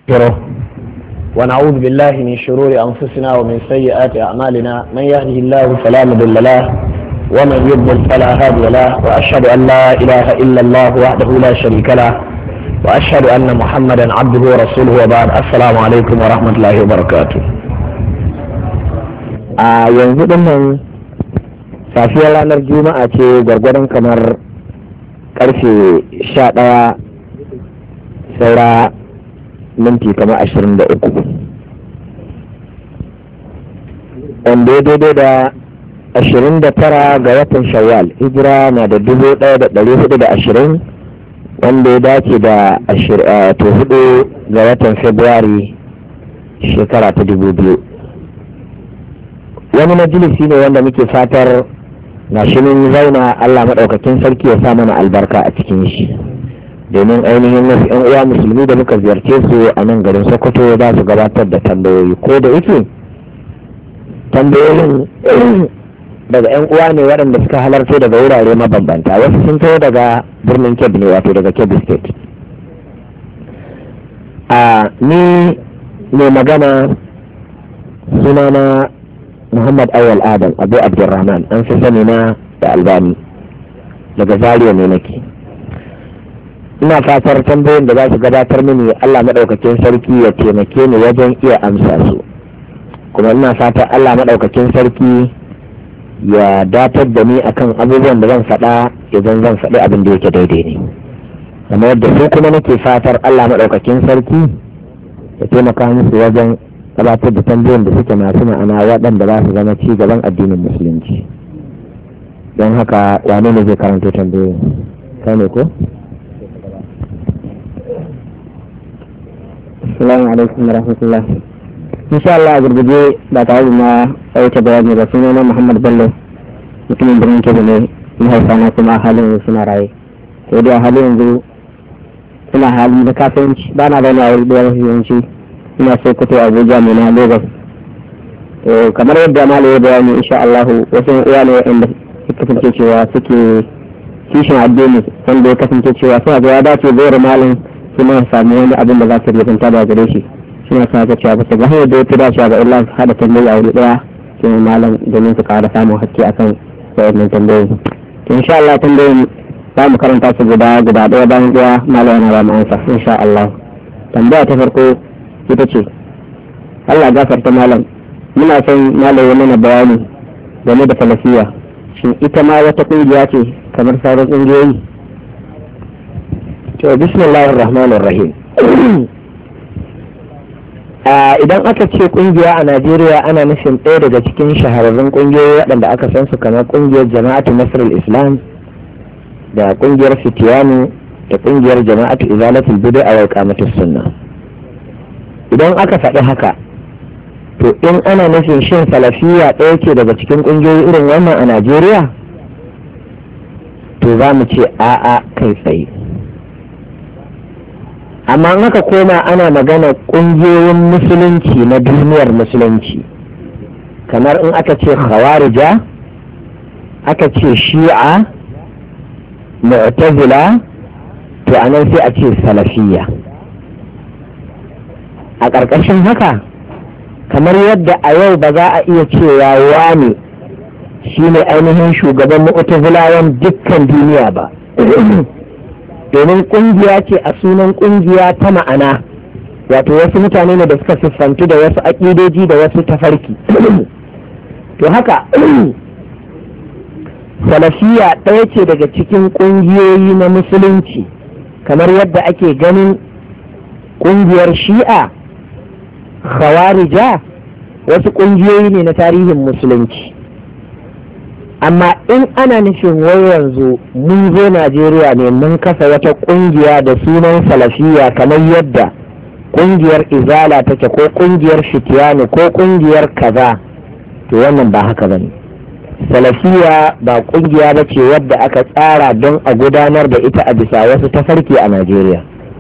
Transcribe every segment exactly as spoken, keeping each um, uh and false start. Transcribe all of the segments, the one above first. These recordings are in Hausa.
ونستغفره ونعوذ بالله من شرور أنفسنا ومن سيئات أعمالنا من يهده الله فلا مضل له ومن يضلل فلا هادي له وأشهد أن لا إله إلا الله وحده لا شريك له وأشهد أن محمدا عبده ورسوله وبعد السلام عليكم ورحمة الله وبركاته. a yanzu din nan safiyar ranar juma'a ce gwargwadon kamar karfe sha ɗaya saura minti kamar ashirin da uku wanda ya daidai da ashirin da tara ga watan shawwal hijira na da dubu ɗaya da ɗari hudu da ashirin wanda ya dace da to hudu ga watan februari shekara ta dubu biyu. wani majalisi ne wanda muke fatar na shi mun zauna Allah maɗaukakin sarki ya sa mana albarka a cikin shi domin ainihin wasu yan uwa musulmi da muka ziyarce su a nan garin Sokoto za su gabatar da tambayoyi, ko da yake tambayoyin daga yan uwa ne waɗanda suka halarta daga wurare mabambanta, wasu sun taho daga birnin Kebbi ne, wato daga Kebbi State. a ni mai magana sunana Muhammad Awal Adam Abu Abdurrahman, an fi sani na da Albani, daga Zaria ne nake. Ina fatar tambayoyin da za su gabatar mini Allah maɗaukakin sarki ya taimake ni wajen iya amsa su, kuma ina fatar Allah maɗaukakin sarki ya datar da ni akan abubuwan da zan faɗa idan zan faɗi abin da yake daidai ne, kamar yadda su kuma nake fatar Allah maɗaukakin sarki ya taimaka musu wajen gabatar da tambayoyin da suke masu ma'ana waɗanda za su zama ci gaban addinin musulunci. Don haka wane ne zai karanto tambayoyin? Kai ne ko? Assalamu alaikum warahmatullah. Insha Allah a gurguje ba tare da na ɗauke bayani ba, suna na Muhammad Bello, mutumin birnin Kebbi ne, mahaifa na kuma a halin yanzu suna raye. Sai dai a halin yanzu suna hali na kasuwanci, ba na zauna a wuri ɗaya mafi yawanci, ina so kuto Abuja mai na Lagos. Kamar yadda malam ya bayani insha Allah wasu uwa ne waɗanda suka kasance cewa suke kishin addini, wanda ya kasance cewa suna ga ya dace bayar malam suna samu wani abin da za su rubunta da gare shi, suna sa ga cewa ba su ga hanyar da ya fi dacewa ga illa su haɗa tambayi a wuri ɗaya ke malam domin su ƙara samun haske akan waɗannan tambayoyi. Insha Allah tambayoyin za mu karanta su guda guda ɗaya bayan ɗaya, malam yana ba mu amsa insha Allah. Tambaya ta farko ita ce, Allah gafarta malam, muna son malam ya mana bayani game da salafiya, shin ita ma wata kungiya ce kamar sauran kungiyoyi? To bismillahir rahmanir rahim. Idan aka ce kungiya a Najeriya ana nufin ɗaya daga cikin shahararrun kungiyoyi waɗanda aka san su kamar kungiyar Jama'atu Nasrul Islam da kungiyar Fitiyanu da kungiyar Jama'atu Izalatul Bid'a wa Iqamatus Sunnah. Idan aka faɗi haka, to in ana nufin shin salafiya ɗaya ce daga cikin ƙungiyoyi irin wannan a Najeriya, to za mu ce a'a kai tsaye. Amma in aka koma ana magana ƙungiyoyin musulunci na duniyar musulunci, kamar in aka ce khawarija, aka ce shi'a, mu'tazila, to anan sai a ce salafiya. A ƙarƙashin haka, kamar yadda a yau ba za a iya cewa wani shi ne ainihin shugaban mu'tazilawan dukkan duniya ba, domin ƙungiya ce a sunan ƙungiya ta ma'ana, wato wasu mutane ne da suka siffantu da wasu aƙidoji da wasu tafarki. To haka salafiya ɗaya ce daga cikin ƙungiyoyi na musulunci, kamar yadda ake ganin ƙungiyar shi'a, khawarija wasu ƙungiyoyi ne na tarihin musulunci. Amma in ana nufin wai yanzu mun zo Najeriya ne mun kasa wata ƙungiya da sunan salafiya kamar yadda ƙungiyar izala take ko ƙungiyar fitiyanu ko ƙungiyar kaza, to wannan ba haka bane. Salafiya ba ƙungiya ba ce wadda aka tsara don a gudanar da ita a bisa wasu tafarki a Najeriya.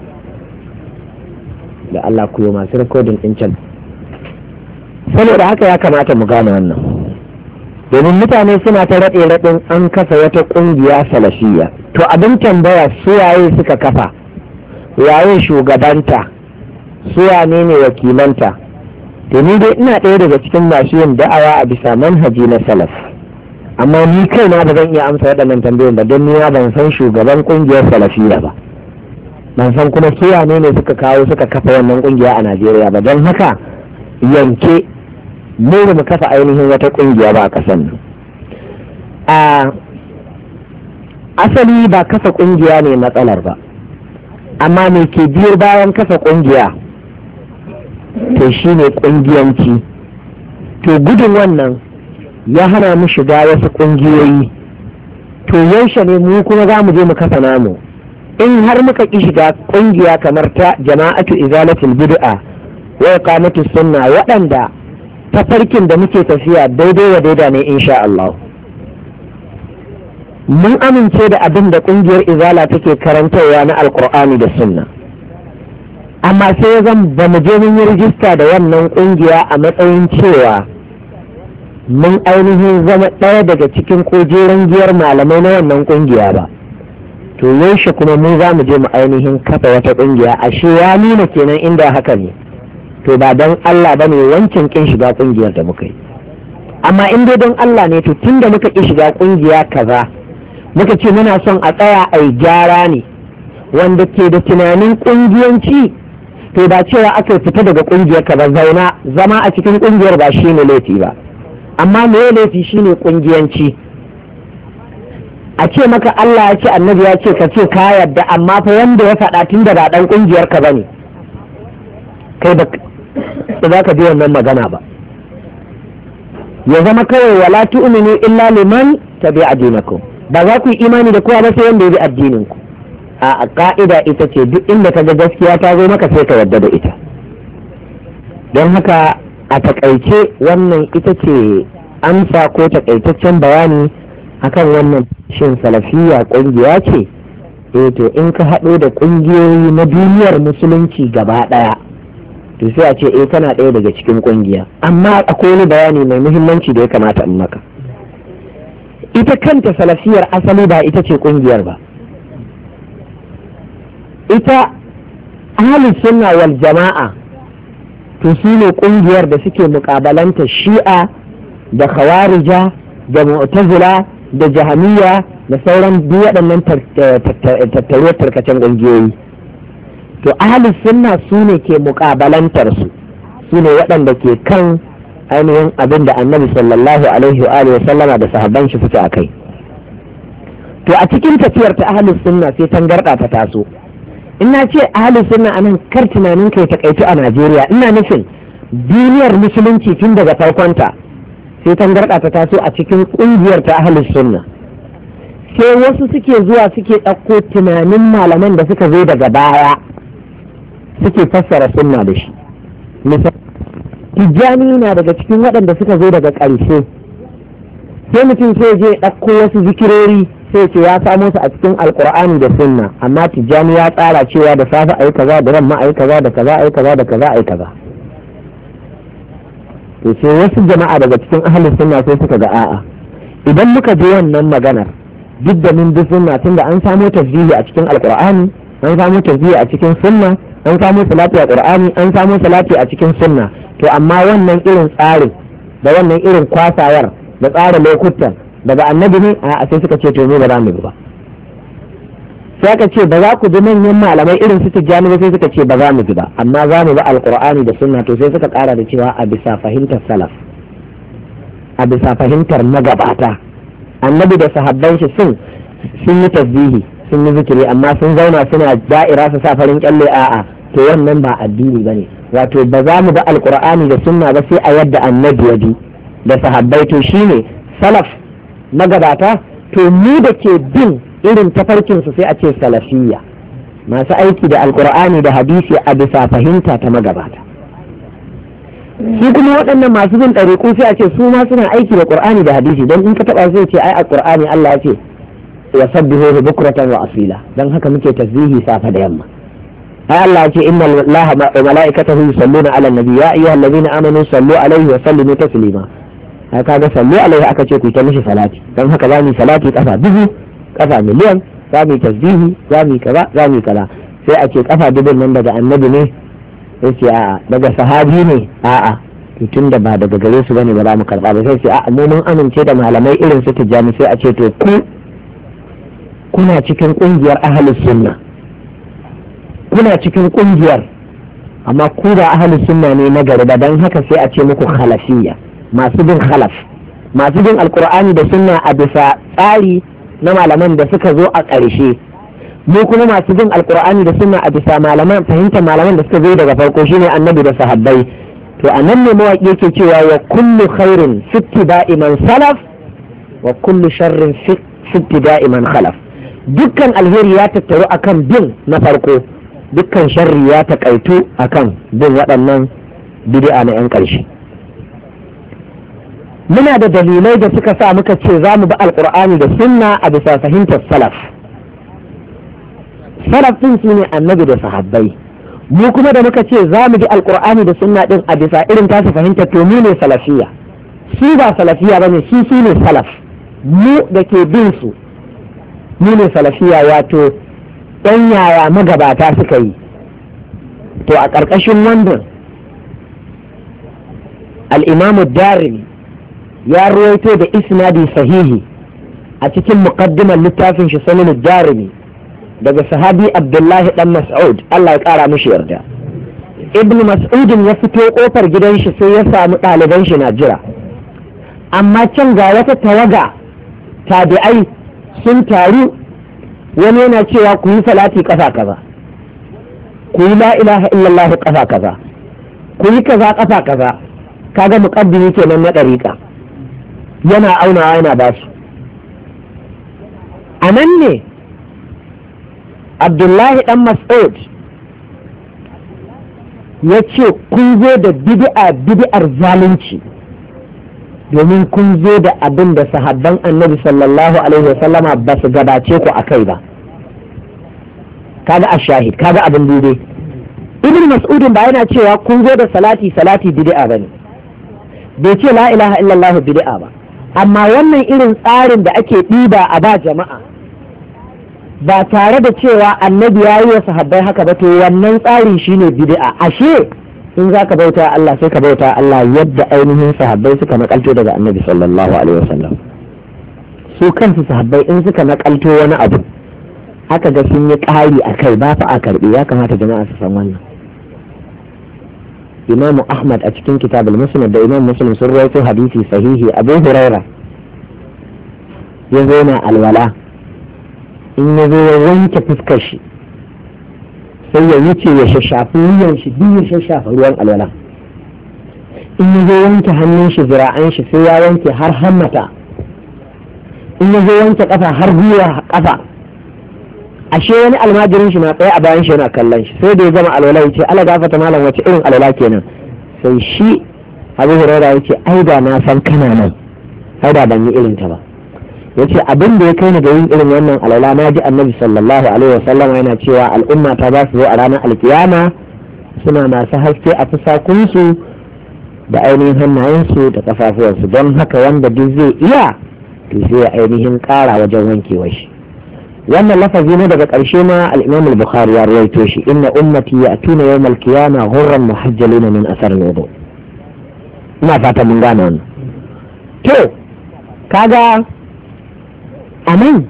Da Allah ku yi masu rikodin ɗin can. Saboda haka ya kamata mu gane wannan, domin mutane suna ta raɗe raɗin an kafa wata ƙungiya salafiya. To abin tambaya su waye suka kafa, waye shugabanta, su wane ne wakilanta. To ni dai ina ɗaya daga cikin masu yin da'awa a bisa manhaji na salaf, amma ni kaina ba zan iya amsa waɗannan tambayoyin ba don ni ban san shugaban ƙungiyar salafiya ba, ban san kuma su wane ne suka kawo suka kafa wannan ƙungiya a Najeriya ba, don haka yanke mu ba mu kafa ainihin wata ƙungiya ba a ƙasar nan. A asali ba kafa ƙungiya ne matsalar ba, amma me ke biyo bayan kafa ƙungiya to shi ne ƙungiyanci. To gudun wannan ya hana mu shiga wasu ƙungiyoyi. To yaushe ne mu kuma za mu je mu kafa namu? In har muka ƙi shiga ƙungiya kamar ta jama'atu izalatul bid'a wa iqamatus sunna, waɗanda tafarkin da muke tafiya daidai wa daida ne insha Allah. Mun amince da abin da ƙungiyar izala take karantarwa na alkur'ani da sunna, amma sai zan ba mu je mun yi rijista da wannan ƙungiya a matsayin cewa mun ainihin zama ɗaya daga cikin kojeren giyar malamai na wannan ƙungiya ba. To yaushe kuma mu za mu je mu ainihin kafa wata ƙungiya? Ashe ya nuna kenan inda haka ne to ba don Allah ba ne wancan ƙin shiga ƙungiyar da muka yi. Amma in dai don Allah ne, to tun da muka ƙi shiga ƙungiya kaza, muka ce muna son a tsaya a yi gyara ne wanda ke da tunanin ƙungiyanci, to ba cewa aka fita daga ƙungiyar ka ba, zauna zama a cikin ƙungiyar ba shi ne laifi ba, amma me laifi shi ne ƙungiyanci. A ce maka Allah ya ce annabi ya ce ka ce ka yarda, amma fa wanda ya faɗa tun da ba ɗan ƙungiyar ka bane, kai ba za ka ji wannan magana ba. Ya zama kawai wala tu'minu illa liman tabi'a dinakum, ba za ku yi imani da kowa ba sai wanda ya bi addinin ku. A ka'ida ita ce duk inda ka ga gaskiya ta zo maka sai ka yarda da ita. Don haka a takaice wannan ita ce amsa ko takaitaccen bayani akan wannan shin salafiyya kungiya ce. Eh to in ka haɗo da kungiyoyi na duniyar musulunci gaba ɗaya, to sai a ce eh kana ɗaya daga cikin kungiya. Amma akwai wani bayani mai muhimmanci da ya kamata in maka. Ita kanta salafiyar asali ba ita ce kungiyar ba. Ita ahlus sunna wal jama'a to su ne kungiyar da suke mukabalanta shi'a da khawarija da mu'tazila da jahamiyya da sauran duk waɗannan tattaruwar tarkacen ƙungiyoyi. To ahlus sunna su ne ke mukabalantar su, su ne waɗanda ke kan ainihin abin da annabi sallallahu alaihi wa alihi sallama da sahabban shi suke akai. To a cikin tafiyar ta ahlus sunna sai tangarɗa ta taso. Ina ce ahlus sunna anan kar tunanin kai takaitu a Najeriya, ina nufin duniyar musulunci tun daga farkonta sai tangarɗa ta taso a cikin ƙungiyar ta ahlus sunna. Sai wasu suke zuwa suke ɗauko tunanin malaman da suka zo daga baya suke fassara sunna da shi. Misali, Tijjani na daga cikin waɗanda suka zo daga ƙarshe. Sai mutum sai je ɗauko wasu zikirori sai ce ya samo su a cikin alkur'ani da sunna, amma Tijjani ya tsara cewa da safe ayi kaza, da yamma ayi kaza, da kaza ayi kaza, da kaza ayi kaza. To sai wasu jama'a daga cikin ahlus sunna sai suka ga a'a, idan muka je wannan maganar duk da mun bi sunna, tunda an samo tasbihi a cikin alkur'ani, an samo tasbihi a cikin sunna, an samo salati a qur'ani, an samo salati a cikin sunna, to amma wannan irin tsarin da wannan irin kwasawar da tsara lokutan daga annabi ne a sai suka ce to mu ba za mu ba. Sai aka ce ba za ku bi manyan malamai irin su Tijjani ba, sai suka ce ba za mu bi ba, amma za mu bi alqur'ani da sunna. To sai suka kara da cewa a bisa fahimtar salaf, a bisa fahimtar magabata. Annabi da sahabban shi sun sun yi tasbihi, sun yi zikiri, amma sun zauna suna da'ira su sa farin kyalle, a'a to wannan ba addini bane. Wato ba za mu bi alqur'ani da sunna ba sai a yadda annabi ya bi da sahabbai. To shine salaf, magabata. To mu da ke bin irin tafarkinsu sai a ce salafiyya, masu aiki da alkur'ani da hadisi a bisa fahimta ta magabata. Su kuma waɗannan masu bin ɗariƙu sai a ce su ma suna aiki da ƙur'ani da hadisi, don in ka taɓa sai ce ai a ƙur'ani Allah ya ce ya sabbihu bukratan wa asila, don haka muke tasbihi safa da yamma. ai Allah ya ce inna Allaha wa mala'ikatahu yusalluna 'alan nabi ya ayyuhallazina amanu sallu alaihi wa sallimu taslima. haka ga sallu alaihi aka ce ku ta mishi salati, don haka za mu salati kafa dubu, kafa miliyan, za mu tasbihi, za mu kaza, za mu kaza. Sai a ce kafa dubun nan daga annabi ne, sai ce a'a daga sahabi ne a'a tun da ba daga gare su bane ba za mu karba ba sai ce a'a mu mun amince da malamai irin su Tijjani, sai a ce to ku kuna cikin kungiyar ahlus sunna, kuna cikin kungiyar amma ku ba ahlus sunna ne na gari ba, dan haka sai a ce muku khalafiyya, masu bin khalaf, masu bin alqur'ani da sunna a bisa tsari na malaman da suka zo a ƙarshe. mu kuma masu bin alqur'ani da sunna a bisa malaman fahimtar malaman da suka zo daga farko shine annabi da sahabbai. to anan ne mawaƙi yake cewa wa kullu khairin fi ittiba'i man salaf wa kullu sharrin fi ittiba'i man khalaf. dukkan alheri ya tattaru akan bin na farko, dukkan sharri ya takaitu akan bin waɗannan bid'a na yan ƙarshe. muna da dalilai da suka sa muka ce za mu bi alqur'ani da sunna a bisa fahimtar salaf. salaf din su ne annabi da sahabbai, mu kuma da muka ce za mu ji alkur'ani da sunna din a bisa irin tasu fahimta, to mu ne salafiya, su ba salafiya bane, su su ne salaf, mu da ke bin su mu ne salafiya, wato ɗan yaya magabata suka yi. to a ƙarƙashin wannan al-imamu darimi ya ruwaito da isnadi sahihi a cikin muqaddimar littafin shi sunan darimi daga sahabi Abdullahi dan Mas'ud, Allah ya kara mishi yarda. Ibn Mas'udin ya fito kofar gidan shi sai ya samu ɗaliban shi na jira, amma can ga wata tawaga tabi'ai sun taru, wani yana cewa ku yi salati kafa kaza, ku yi la ilaha illallah kafa kaza, ku yi kaza kafa kaza. kaga muqaddimi kenan na ɗariƙa, yana aunawa yana basu. a nan ne Abdullahi dan Mas'ud ya ce kun zo da bid'a bid'ar zalunci, domin kun zo da abin da sahabban annabi sallallahu alaihi wasallama ba su gabace ku akai ba. kaga ashahid, kaga abin dube. Ibn Mas'udin ba yana cewa kun zo da salati salati bid'a bane, bai ce la ilaha illallah bid'a ba, amma wannan irin tsarin da ake ɗiba a ba jama'a ba tare da cewa annabi ya yi wa sahabbai haka ba, to wannan tsari shine bid'a. ashe in za ka bauta Allah sai ka bauta Allah yadda ainihin sahabbai suka nakalto daga annabi sallallahu alaihi wasallam. su kansu sahabbai in suka nakalto wani abu aka ga sun yi ƙari a kai ba fa a karɓi, ya kamata jama'a su san wannan. Imamu Ahmad a cikin kitabul Musnad da Imam Muslim sun rawaito hadisi sahihi, Abu Huraira ya zo na alwala, in ya zo ya wanke fuskar shi sai ya wuce ya shashafi wuyan shi duk ya shashafa ruwan alwala, in ya zo wanke hannun shi zira'an shi sai ya wanke har hammata, in ya zo wanke kafa har gwiwa kafa. ashe wani almajirin shi na tsaye a bayan shi yana kallon shi, sai da ya gama alwala ya ce ala gafata malam wace irin alwala kenan, sai shi Abu Hurairah ya ce ai da na san kana nan, ai da ban yi irin ta ba. ya ce abin da ya kai ni da yin irin wannan alwala, na ji annabi sallallahu alaihi wasallam yana cewa al'umma ta za su zo a ranar alkiyama suna masu haske a fusakunsu da ainihin hannayensu da kafafuwansu, don haka wanda duk zai iya to sai ya ainihin kara wajen wankewa shi. wannan lafazi ne daga ƙarshe ma al-Imam al-Bukhari ya rawaito shi, inna ummati ya'tuna yawm al-qiyama ghurran muhajjalina min athar al-wudu. ina fata mun gane wannan. to kaga amin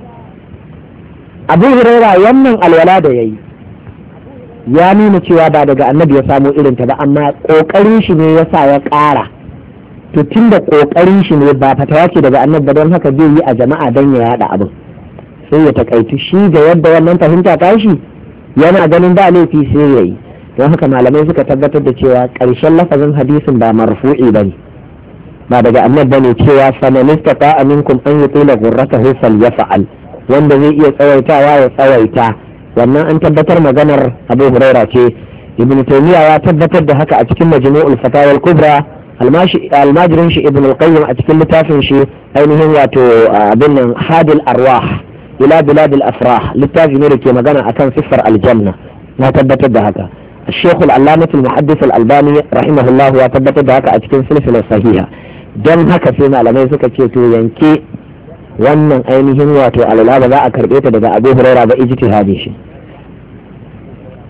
Abu Hurairah wannan alwala da yayi ya nuna cewa ba daga annabi ya samu irin ta ba, amma kokarin shi ne yasa ya ƙara. to tunda kokarin shi ne ba fatawa ce daga annabi ba, don haka zai yi a jama'a don ya yada abin, sai ya takaitu shi ga yadda wannan fahimta ta shi yana ganin ba laifi sai ya yi. don haka malamai suka tabbatar da cewa ƙarshen lafazin hadisin ba marfu'i ba ne, ba daga annabi bane cewa famanista ta aminkum an yi tula gurratahu falyafa'al, wanda zai iya tsawaitawa ya tsawaita. wannan an tabbatar maganar Abu Hurairah ce. Ibn Taymiyyah ya tabbatar da haka a cikin Majmu'ul Fatawa al-Kubra, almajirin shi Ibn al-Qayyim a cikin littafin shi ainihin wato abin nan Hadil Arwah ila Bilad al-Afrah, littafi ne da ke magana akan siffar aljanna, ya tabbatar da haka. الشيخ العلامة المحدث الألباني رحمه الله ya tabbatar da haka a cikin silsilar sahiha. don haka sai malamai suka ce to yanke wannan ainihin wato alala ba za a karbe ta daga Abu Hurairah ba, ijtihadi shi.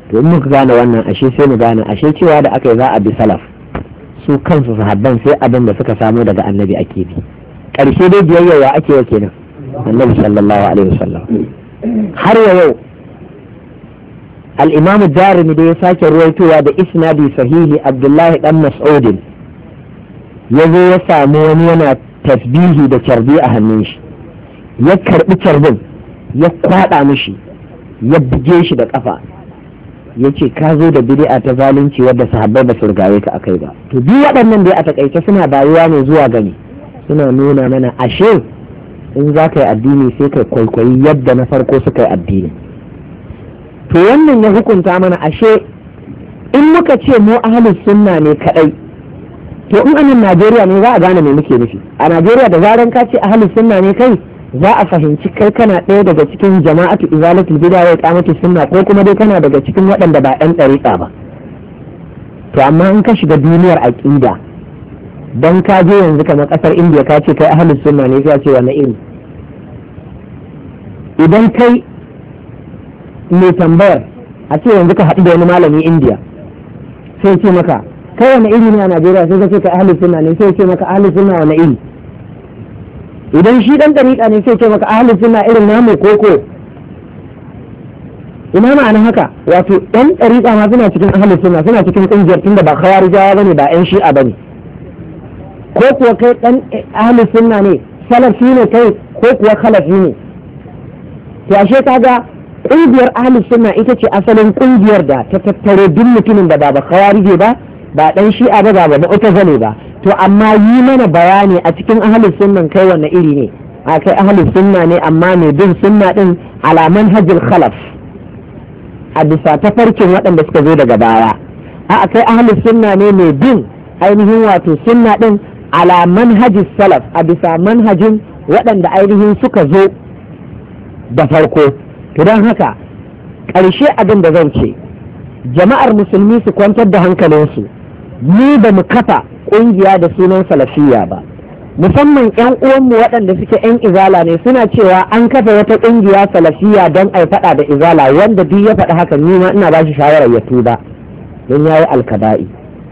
to in muka gane wannan ashe sai mu gane ashe cewa da aka yi za a bi salaf su kansu sahabban sai abin da suka samu daga annabi ake bi ƙarshe dai biyayya ake wa kenan annabi sallallahu alaihi wasallam. har yau al-imamu darimi da ya sake ruwaitowa da isnadi sahihi abdullahi dan mas'udin ya zo ya samu wani yana tasbihi da carbi a hannun shi, ya karbi carbin ya kwada mishi ya buge shi da kafa, ya ce ka zo da bid'a ta zalunci wadda sahabbai ba su rigaye ka akai ba. To duk waɗannan dai a takaice suna bayuwa ne zuwa gani, suna nuna mana ashe in za ka yi addini sai ka kwaikwayi yadda na farko suka yi addini. To wannan ya hukunta mana ashe in muka ce mu ahlus sunna ne kadai, to in anan Najeriya ne za a gane me muke nufi. A Najeriya da zaran ka ce ahlus sunna ne kai, za a fahimci kai kana ɗaya daga cikin jama'atu izalatul bid'a wa iqamati sunna, ko kuma dai kana daga cikin waɗanda ba ɗan ɗariƙa ba. To amma in ka shiga duniyar aqida, dan ka je yanzu kamar ƙasar Indiya ka ce kai ahlus sunna ne, ka ce wani iri. Idan kai mai tambayar a ce yanzu ka haɗu da wani malami Indiya sai ce maka kai wani iri ne a Najeriya, sai ka ce kai ahlus sunna ne, sai ce maka ahlus sunna wani iri. Idan shi dan dariƙa ne sai ce maka ahlus sunna irin namu koko. Ina ma'ana haka, wato dan dariƙa ma suna cikin ahlus sunna, suna cikin kungiyar tunda ba khawarijawa bane ba ƴan shi'a bane. Ko kuwa kai dan ahlus sunna ne, salafi ne kai ko kuwa khalafi ne. To ashe kaga kungiyar ahlus sunna ita ce asalin kungiyar da ta tattare duk mutumin da ba ba khawarije ba, ba dan shi'a ba, ba ba mu'tazili ba. To amma yi mana bayani a cikin ahlus sunnan kai wanne iri ne? A kai ahlus sunna ne amma mai bin sunna din ala manhajil khalaf, a bisa tafarkin waɗanda suka zo daga baya. A kai ahlus sunna ne mai bin ainihin wato sunna din ala manhajis salaf, a bisa manhajin waɗanda ainihin suka zo da farko. To don haka ƙarshe abin da zan ce, jama'ar musulmi su kwantar da hankalinsu, mu ba mu kafa ƙungiya da sunan salafiya ba. Musamman 'yan uwanmu waɗanda suke 'yan izala ne suna cewa an kafa wata ƙungiya salafiya don a faɗa da izala, wanda duk ya faɗi haka ni ma ina ba shi shawarar ya tuba don ya yi alkada'i.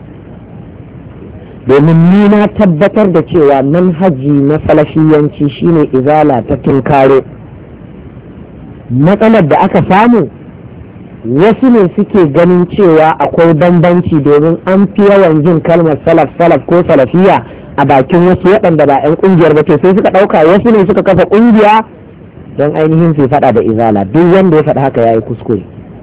Domin ni na tabbatar da cewa manhaji na salafiyanci shine izala ta tunkaro. Matsalar da aka samu, wasu ne suke ganin cewa akwai bambanci domin an fi yawan jin kalmar salaf salaf ko salafiya a bakin wasu waɗanda ba 'yan ƙungiyar ba, to sai suka ɗauka wasu ne suka kafa ƙungiya don ainihin su faɗa da izala. Duk wanda ya faɗa haka ya yi kuskure,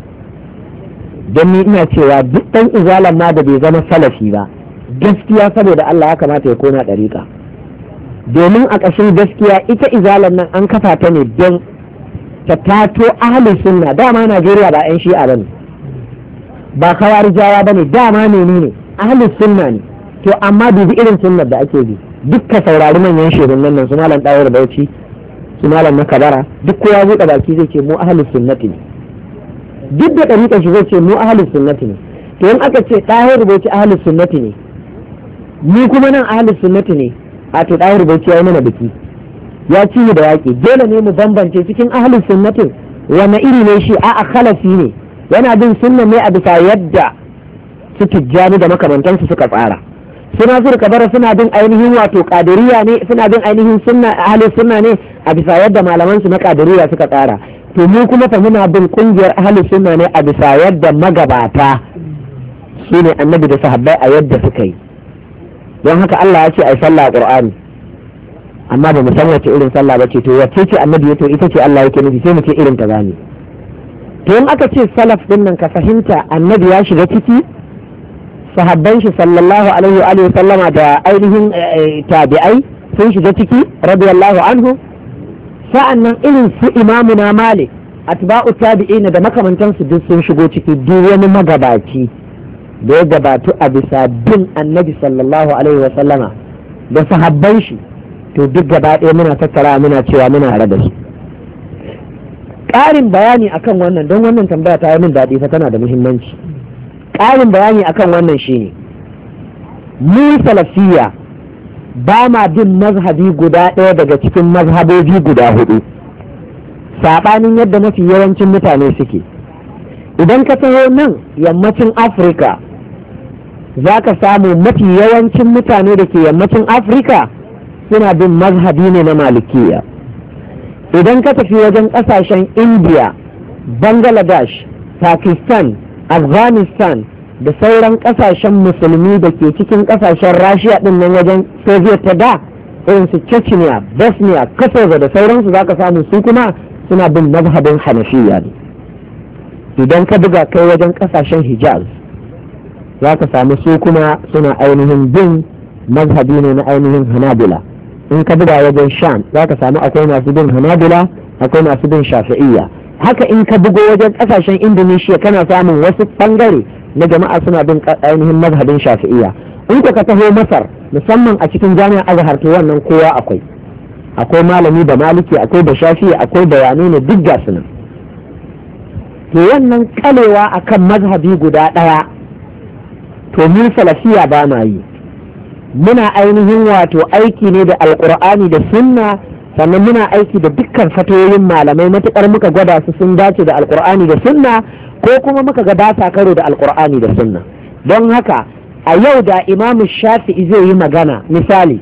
don ni ina cewa duk ɗan izalan ma da bai zama salafi ba, gaskiya saboda Allah ya kamata ya koma ɗariƙa. Domin a ƙashin gaskiya ita izalan nan an kafa ta ne don ta tato ahlus sunna. Dama Najeriya ba 'yan shi'a bane, ba khawarijawa bane, dama ne ne ahlus sunna ne. To amma dubi irin sunnar da ake bi, dukka saurari manyan shirin nan nan su malam Dawud Bauchi, su malam na Kabara, duk kowa buɗe baki zai ce mu ahlus sunnati ne. Duk da ɗariƙar shi zai ce mu ahlus sunnati ne. To in aka ce Dawud Bauchi ahlus sunnati ne, ni kuma nan ahlus sunnati ne, a to Dawud Bauchi ya yi mana biki, ya ci da yaƙi. Dole ne mu bambance cikin ahlus sunnatin wani iri ne shi, a'a khalafi ne, yana bin sunna ne a bisa yadda su Tijjani da makamantansu suka tsara. Suna zurka kabara suna bin ainihin wato qadiriyya ne, suna bin ainihin sunna ahlus sunna ne a bisa yadda malaman su na qadiriyya suka tsara. To mu kuma fa muna bin kungiyar ahlus sunna ne a bisa yadda magabata su ne annabi da sahabbai a yadda suka yi. Don haka Allah ya ce ai sallah Qur'ani, amma ba mu san wace irin sallah ba ce, to wacce ce annabi ya to ita ce Allah yake nufi, sai mu ce irin ta zani. To in aka ce salaf din nan ka fahimta annabi ya shiga ciki, sahabban shi sallallahu alaihi wa alihi sallama da ainihin tabi'ai sun shiga ciki radiyallahu anhu, sa'annan irin su imamuna Malik, atba'u tabi'ina da makamantansu duk sun shigo ciki. Duk wani magabaci da ya gabatu a bisa bin annabi sallallahu alaihi wa sallama da sahabban shi, to duk gaba ɗaya muna tattara muna cewa muna haɗa da su. Ƙarin bayani akan wannan, don wannan tambaya ta yi min daɗi fa tana da muhimmanci. Ƙarin bayani akan wannan shine, mu salafiya ba ma bin mazhabi guda ɗaya daga cikin mazhabobi guda hudu, saɓanin yadda mafi yawancin mutane suke. idan ka taho nan yammacin afirka za ka samu mafi yawancin mutane da ke yammacin afirka suna bin mazhabi ne na malikiya. idan ka tafi wajen ƙasashen india, bangladesh, pakistan, afghanistan da sauran ƙasashen musulmi da ke cikin ƙasashen rashiya ɗin nan wajen soviet ta da irin su chechnya, bosnia, kosovo da sauransu za ka samu su kuma suna bin mazhabin hanafiya ne. idan ka buga kai wajen ƙasashen hijaz za ka samu su kuma suna ainihin bin mazhabi ne na ainihin hanabila. in ka buga wajen sham za ka samu akwai masu bin hanabila, akwai masu bin shafi'iyya. haka in ka bugo wajen ƙasashen indonesia kana samun wasu bangare na jama'a suna bin ainihin mazhabin shafi'iyya. in ka taho masar musamman a cikin jami'ar azhar to wannan kowa akwai akwai malami da maliki, akwai da shafi'i, akwai da wane ne duk gasu nan. to wannan kalewa akan mazhabi guda ɗaya to mu salafiya ba ma yi, muna ainihin wato aiki ne da alkur'ani da sunna, sannan muna aiki da dukkan fatoyin malamai matukar muka gwada su sun dace da alkur'ani da sunna ko kuma muka ga ba sa karo da alkur'ani da sunna. don haka a yau da imamu shafi'i zai yi magana, misali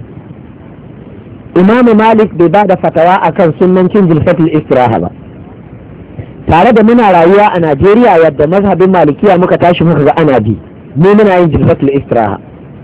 imamu malik bai ba da fatawa akan sunnancin jilsatul istiraha ba, tare da muna rayuwa a najeriya yadda mazhabin malikiya muka tashi muka ga ana bi, mu muna yin jilsatul istiraha.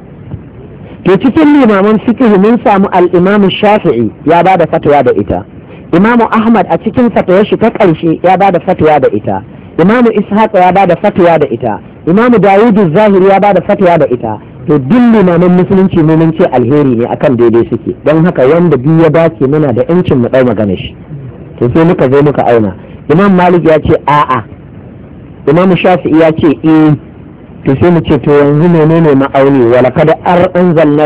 to cikin limaman fiqh mun samu al-imamu shafi'i ya ba da fatawa da ita, imamu ahmad a cikin fatawar shi ta ƙarshe ya ba da fatawa da ita, imamu ishaq ya ba da fatawa da ita, imamu dawudu zahiri ya ba da fatawa da ita. to duk limaman musulunci mu mun ce alheri ne akan daidai suke, don haka wanda biyu ya dace muna da yancin mu ɗau magana shi. to sai muka zo muka auna, imam malik ya ce a'a, imamu shafi'i ya ce eh, to sai mu ce to yanzu menene ma'auni? wala kada arsalna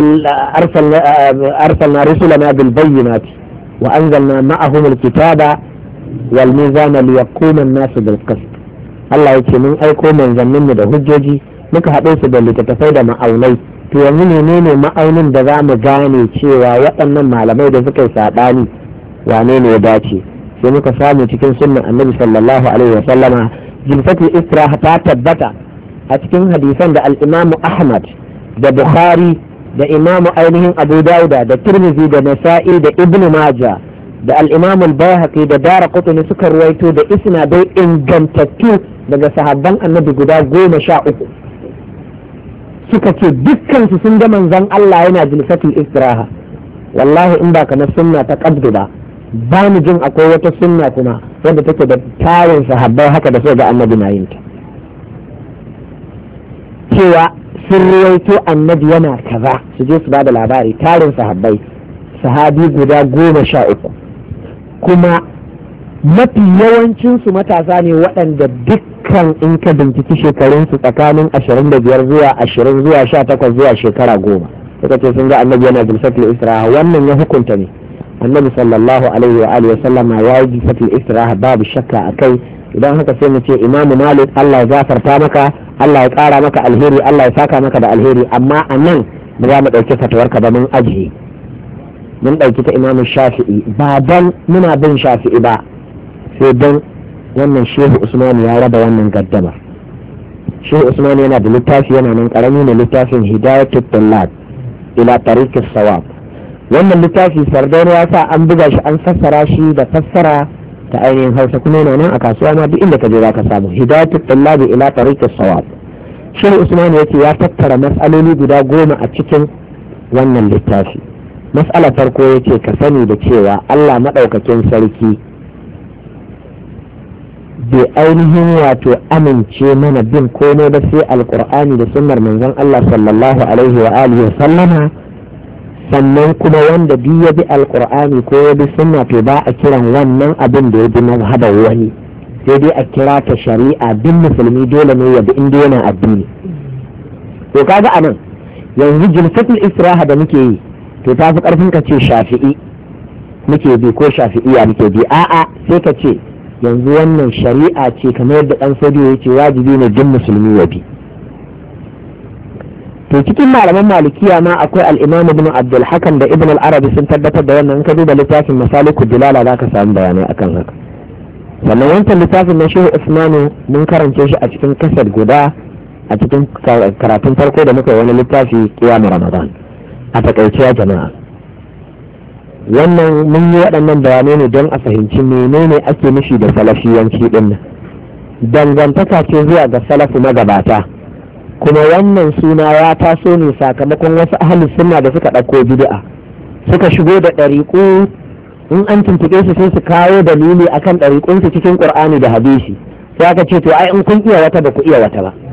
arsalna rusulana bil bayyinati wa anzalna ma'ahum al kitaba wal mizana liyaquma an-nasu bil qist. Allah yake mun aiko manzannin mu da hujjoji, muka haɗe su da littattafai da ma'aunai. to yanzu menene ma'aunin da za mu gane cewa waɗannan malamai da suka yi saɓani wane ne ya dace? sai muka samu cikin sunnan annabi sallallahu alaihi wa sallama jilsatul istiraha ta tabbata a cikin hadisan da al-imamu ahmad da bukhari da imamu ainihin abu dauda da tirmidhi da nasa'i da ibnu maja da al-imamu al-bayhaqi da daraqutni suka ruwaito da isnadai ingantattu daga sahabban annabi guda goma sha uku, suka ce dukkan su sun ga manzon Allah yana jilsatul istiraha. wallahi in ba kana sunna ta qabdu ba ba mu jin akwai wata sunna kuma wadda take da tarin sahabbai haka da so ga annabi na yin ta, cewa sun ruwaito annabi yana kaza su je su ba da labari, tarin sahabbai sahabi guda goma sha uku, kuma mafi yawancinsu matasa ne waɗanda dukkan in ka binciki shekarunsu tsakanin ashirin da biyar zuwa ashirin zuwa sha takwas zuwa shekara goma suka ce sun ga annabi yana jilsatul istiraha. wannan ya hukunta ne annabi sallallahu alaihi wa alihi wa sallama ya yi jilsatul istiraha babu shakka akai. idan haka sai mu ce imamu malik Allah ya gafarta maka, Allah ya ƙara maka alheri, Allah ya saka maka da alheri, amma a nan ba za mu ɗauki fatawarka ba, mun ajiye mun ɗauki ta imamu shafi'i ba don muna bin shafi'i ba, sai don wannan shehu usman ya raba wannan gaddama. shehu usman yana da littafi yana nan karami ne, littafin hidayatul tullab ila tariqis sawab. wannan littafi sardauna ya sa an buga shi an fassara shi da fassara ta ainihin hausa, kuma yana nan a kasuwa ma duk inda ka je za ka samu hidayatul tullab ila tariqis sawab. shehu usman ya ce ya tattara mas'aloli guda goma a cikin wannan littafi. mas'ala farko ya ce ka sani da cewa Allah maɗaukakin sarki bai ainihin wato amince mana bin komai ba sai alkur'ani da sunnar manzon Allah sallallahu alaihi wa alihi wa sallama. sannan kuma wanda duk ya bi alkur'ani ko ya bi sunna to ba a kiran wannan abin da ya bi mazhabar wani, sai dai a kira ta shari'a. bin musulmi dole ne ya bi inda yana addini. to kaga anan yanzu jilsatul istiraha da muke yi to ta fi karfin ka ce shafi'i muke bi ko shafi'iya muke bi, a'a sai ka ce yanzu wannan shari'a ce kamar yadda dan sodiyo yake wajibi ne duk musulmi ya bi. to cikin malaman malikiya ma akwai al-imam ibn abdul hakam da ibn al-arabi sun tabbatar da wannan. ka duba littafin masalikud dilala za ka samu bayanai akan haka. sannan wancan littafin na shehu usmanu mun karance shi a cikin kasar guda a cikin karatun farko da muka yi wani littafi kiyamu ramadan a takaiciya jama'a. Wannan mun yi waɗannan bayanai ne don a fahimci menene ake nufi da salafiyanci ɗin nan. Dangantaka ce zuwa ga salafu magabata, kuma wannan suna ya taso ne sakamakon wasu ahlus sunna da suka ɗauko bid'a suka shigo da ɗariƙu. In an tuntuɓe su sai su kawo dalili akan ɗariƙunsu cikin ƙur'ani da hadisi, sai aka ce to ai in kun iya wata ba ku iya wata ba,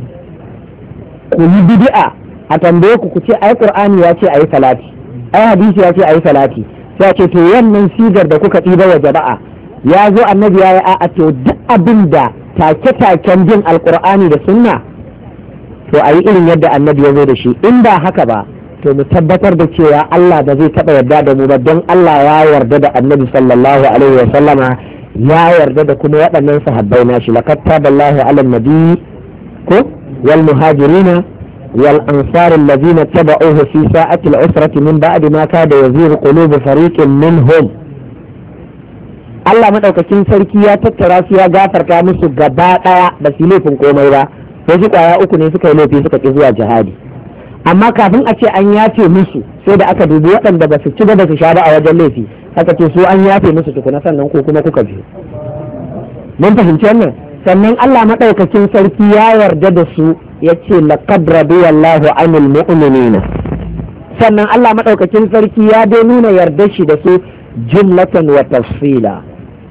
ku yi bid'a a tambaye ku ku ce ai ƙur'ani ya ce ayi salati, ai hadisi ya ce ayi salati, sai a ce to wannan sigar da kuka ɗiba wa jama'a ya zo annabi ya yi a'a to duk abin da take-taken bin alƙur'ani da sunna to a yi irin yadda annabi ya zo da shi. In ba haka ba to mu tabbatar da cewa Allah ba zai taɓa yarda da mu ba, don Allah ya yarda da annabi sallallahu alaihi wa sallama, ya yarda da kuma waɗannan sahabbai nashi. laqad taballahu ala nabi ko wal muhajirina wal ansar alladhina tabauhu fi sa'ati al-usrati min ba'di ma kada yazighu qulubu fariqin minhum. Allah madaukakin sarki ya tattara su ya gafarta musu gaba daya, ba su laifin komai ba, sai kwaya uku ne suka yi laifi suka ki zuwa jihadi. Amma kafin a ce an yafe musu sai da aka dubi waɗanda ba su ci ba ba su sha ba a wajen laifi, aka ce su an yafe musu tukuna sannan ko kuma kuka biyu. Mun fahimci wannan. Sannan Allah maɗaukakin sarki ya yarda da su, ya ce laqad radiyallahu anil mu'minina. Sannan Allah maɗaukakin sarki ya dai nuna yarda shi da su jumlatan wa tafsila.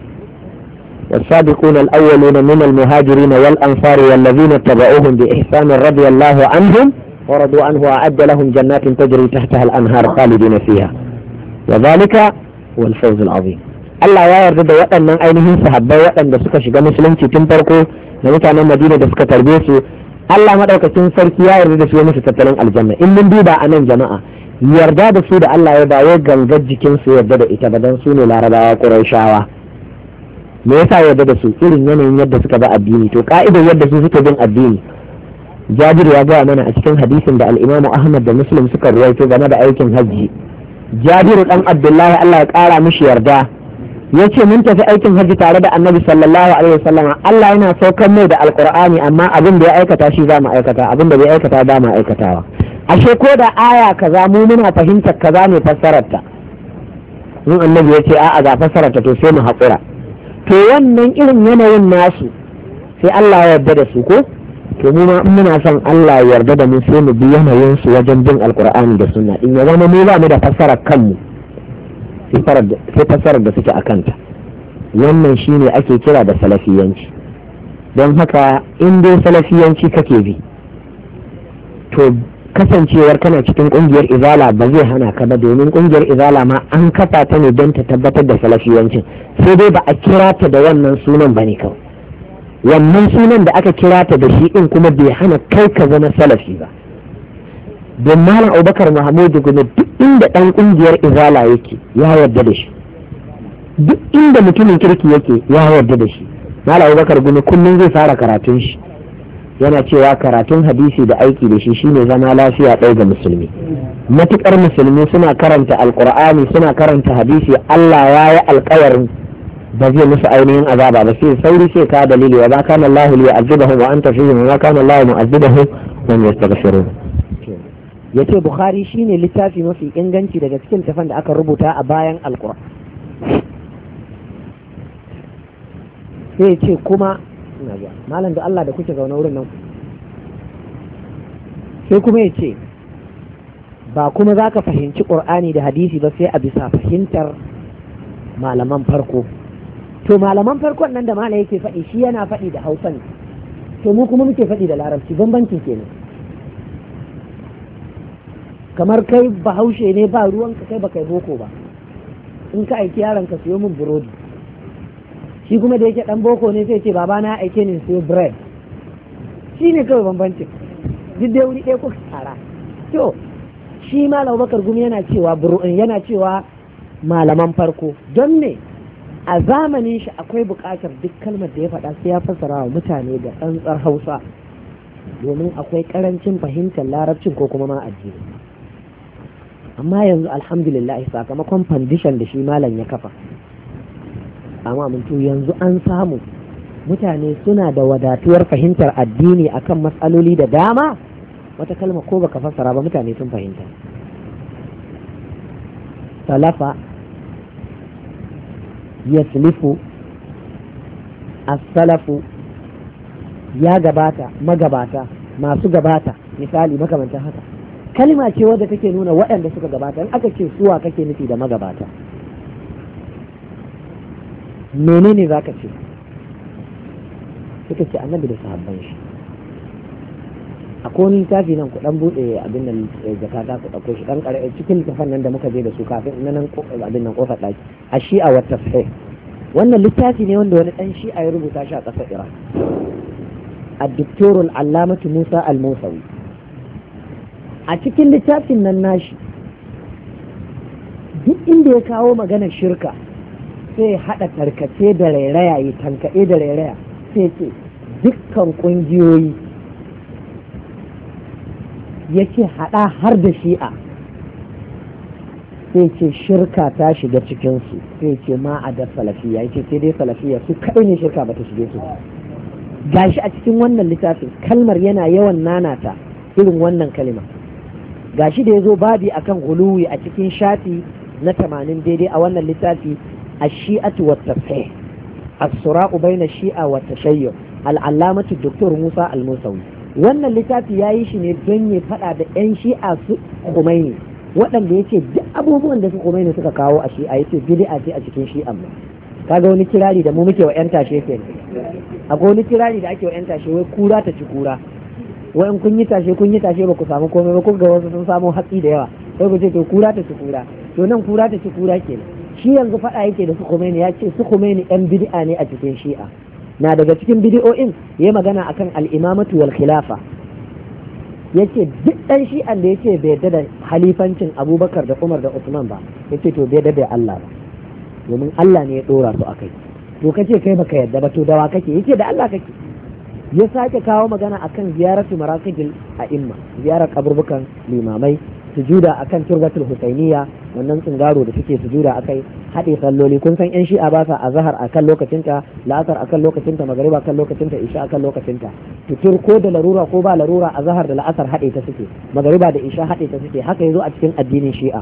والسابقون الأولون من المهاجرين والأنصار والذين اتبعوهم بإحسان رضي الله عنهم ورضوا عنه وأعد لهم جنات تجري تحتها الأنهار خالدين فيها وذلك هو الفوز العظيم. Allah ya yarda da waɗannan ainihin sahabbai waɗanda suka shiga musulunci tun farko da mutanen Madina da suka tarbe su. Allah madaukakin sarki ya yarda da su musu tattalin aljanna. In mun duba a nan jama'a, yarda da su da Allah ya ba wai gangar jikin su yarda da ita ba, dan su ne Larabawa Qurayshawa. Me yasa yarda da su? Irin yanayin yadda suka ba addini. To ka'idar yadda su suka bin addini, Jabir ya gaya mana a cikin hadisin da al-Imam Ahmad da Muslim suka ruwaito game da aikin hajji. Jabiru dan Abdullahi Allah ya kara mishi yarda, yace mun tafi aikin hajji tare da Annabi sallallahu alaihi wasallam. Allah yana saukar mai da Alqur'ani, amma abin da ya aikata shi za mu aikata, abin da bai aikata ba mu aikatawa. Ashe ko da aya kaza mu muna fahimtar kaza ne fassararta, in Annabi ya ce a'a ga fassararta to sai mu haƙura. To wannan irin yanayin nasu sai Allah ya yarda da su ko? To mu ma in muna son Allah ya yarda da mu sai mu bi yanayin su wajen bin Alqur'ani da Sunna. In ya zama mu ba mu da fassarar kanmu, sai fassarar da suke a kanta. Wannan shine ake kira da salafiyanci. Don haka in dai salafiyanci kake bi, to kasancewar kana cikin kungiyar izala ba zai hana ka ba, domin kungiyar izala ma an kafa ta ne don ta tabbatar da salafiyancin, sai dai ba a kira ta da wannan sunan bane kawai. Wannan sunan da aka kira ta da shi din kuma bai hana kai ka zama salafi ba. Don Malam Abubakar Muhammadu Gumi duk inda ɗan kungiyar izala yake ya yarda da shi, duk inda mutumin kirki yake ya yarda da shi. Malam Abubakar Gumi kullum zai fara karatun shi yana cewa karatun hadisi da aiki da shi shine zama lafiya ɗaya ga musulmi. Matukar musulmi suna karanta alkur'ani suna karanta hadisi, Allah ya yi alkawarin ba zai musu ainihin azaba ba. Sai sauri sai ka dalili wa ba kana Allah li yu'adhibahum wa anta fihim wa kana Allah mu'adhibahum wa hum yastaghfirun. Yace Bukhari shine littafi mafi inganci daga cikin tafan da aka rubuta a bayan alkur'ani. Sai ce kuma malam da Allah da kuke zaune wurin nan, sai kuma ya ce ba kuma za ka fahimci ƙur'ani da hadisi ba sai a bisa fahimtar malaman farko. To malaman farkon nan da mala yake faɗi shi yana faɗi da hausa ne, to mu kuma muke faɗi da larabci, bambancin kenan. Kamar kai bahaushe ne ba ruwanka, kai ba kai boko ba, in ka aiki yaron ka siyo min burodi, shi kuma da yake dan boko ne sai ce baba na aike ni sai bread. Shi ne kawai bambancin, duk da wuri ɗaya kuka tsara. To shi Malam Bakar Gumi yana cewa yana cewa malaman farko, don ne a zamanin shi akwai buƙatar duk kalmar da ya faɗa sai ya fassara wa mutane da tsantsar Hausa, domin akwai ƙarancin fahimtar larabcin ko kuma ma addini. Amma yanzu alhamdulillah sakamakon fandishan da shi malam ya kafa, amma mun to yanzu an samu mutane suna da wadatuwar fahimtar addini akan matsaloli da dama, wata kalma ko baka fassara ba mutane sun fahimta. salafa, yaslifu, as-salafu, ya gabata, magabata, masu gabata, misali makamantan haka. Kalma ce wadda take nuna waɗanda suka gabata. In aka ce suwa kake nufi da magabata, menene za ka ce? Suka ce annabi da sahabban shi. Akwai wani littafi nan ku dan buɗe abin nan jakata ku ɗauko shi dan ƙarfi cikin littafin nan da muka je da su kafin na nan abin nan kofar ɗaki a shi'a wa tafsir. Wannan littafi ne wanda wani ɗan shi'a ya rubuta shi a ƙasar Iran. الدكتور العلامة موسى الموسوي a cikin littafin nan nashi duk inda ya kawo maganar shirka sai haɗa tarkace da rairaya ya tankaɗe da rairaya sai ce dukkan ƙungiyoyi ya ce haɗa har da shi'a sai ce shirka ta shiga cikinsu sai ce ma a da salafiya ya ce sai dai salafiya su kaɗai ne shirka ba ta shige su gashi a cikin wannan littafin kalmar yana yawan nanata irin wannan kalima. Gashi da ya zo babi akan guluwi a cikin shafi na tamanin daidai a wannan littafi a shi'atu wa tafsir as-sura'u bayna shi'a wa tashayyu al-allamatu Doktor Musa al-Musawi. Wannan littafi ya yi shi ne don ya faɗa da 'yan shi'a su Khomeini waɗanda yake duk abubuwan da su Khomeini suka kawo a shi'a yace bid'a ce a cikin shi'an ma. Kaga wani kirari da mu muke wa 'yan tashe kenan. Akwai wani kirari da ake wa 'yan tashe wai kura ta ci kura. Wai in kun yi tashe kun yi tashe ba ku samu komai ba, kun ga wasu sun samu hatsi da yawa sai ku ce to kura ta ci kura. To nan kura ta ci kura kenan. Shi yanzu faɗa yake da su Khomeini, ya ce su Khomeini 'yan bid'a ne a cikin shi'a. Na daga cikin bid'o'in ya magana akan al-imamatu wal khilafa. Yace duk ɗan shi'an da yace bai yarda da halifancin Abubakar da Umar da Usman ba, yace to bai yarda da Allah ba. Domin Allah ne ya dora su akai. To kace kai baka yarda ba, to dawa kake? Yace da Allah kake. Ya sake kawo magana akan ziyaratu marakijil a'imma, ziyarar kaburbukan limamai, sujuda akan turbatul husainiya, wannan tsingaro da suke sujuda akai, haɗe salloli. Kun san yan shi'a ba sa azhar akan lokacinta, la'asar akan lokacinta, magariba akan lokacinta, isha akan lokacinta. Tutur ko da larura ko ba larura, azhar da la'asar haɗe ta suke, magariba da isha haɗe ta suke. Haka yazo a cikin addinin shi'a.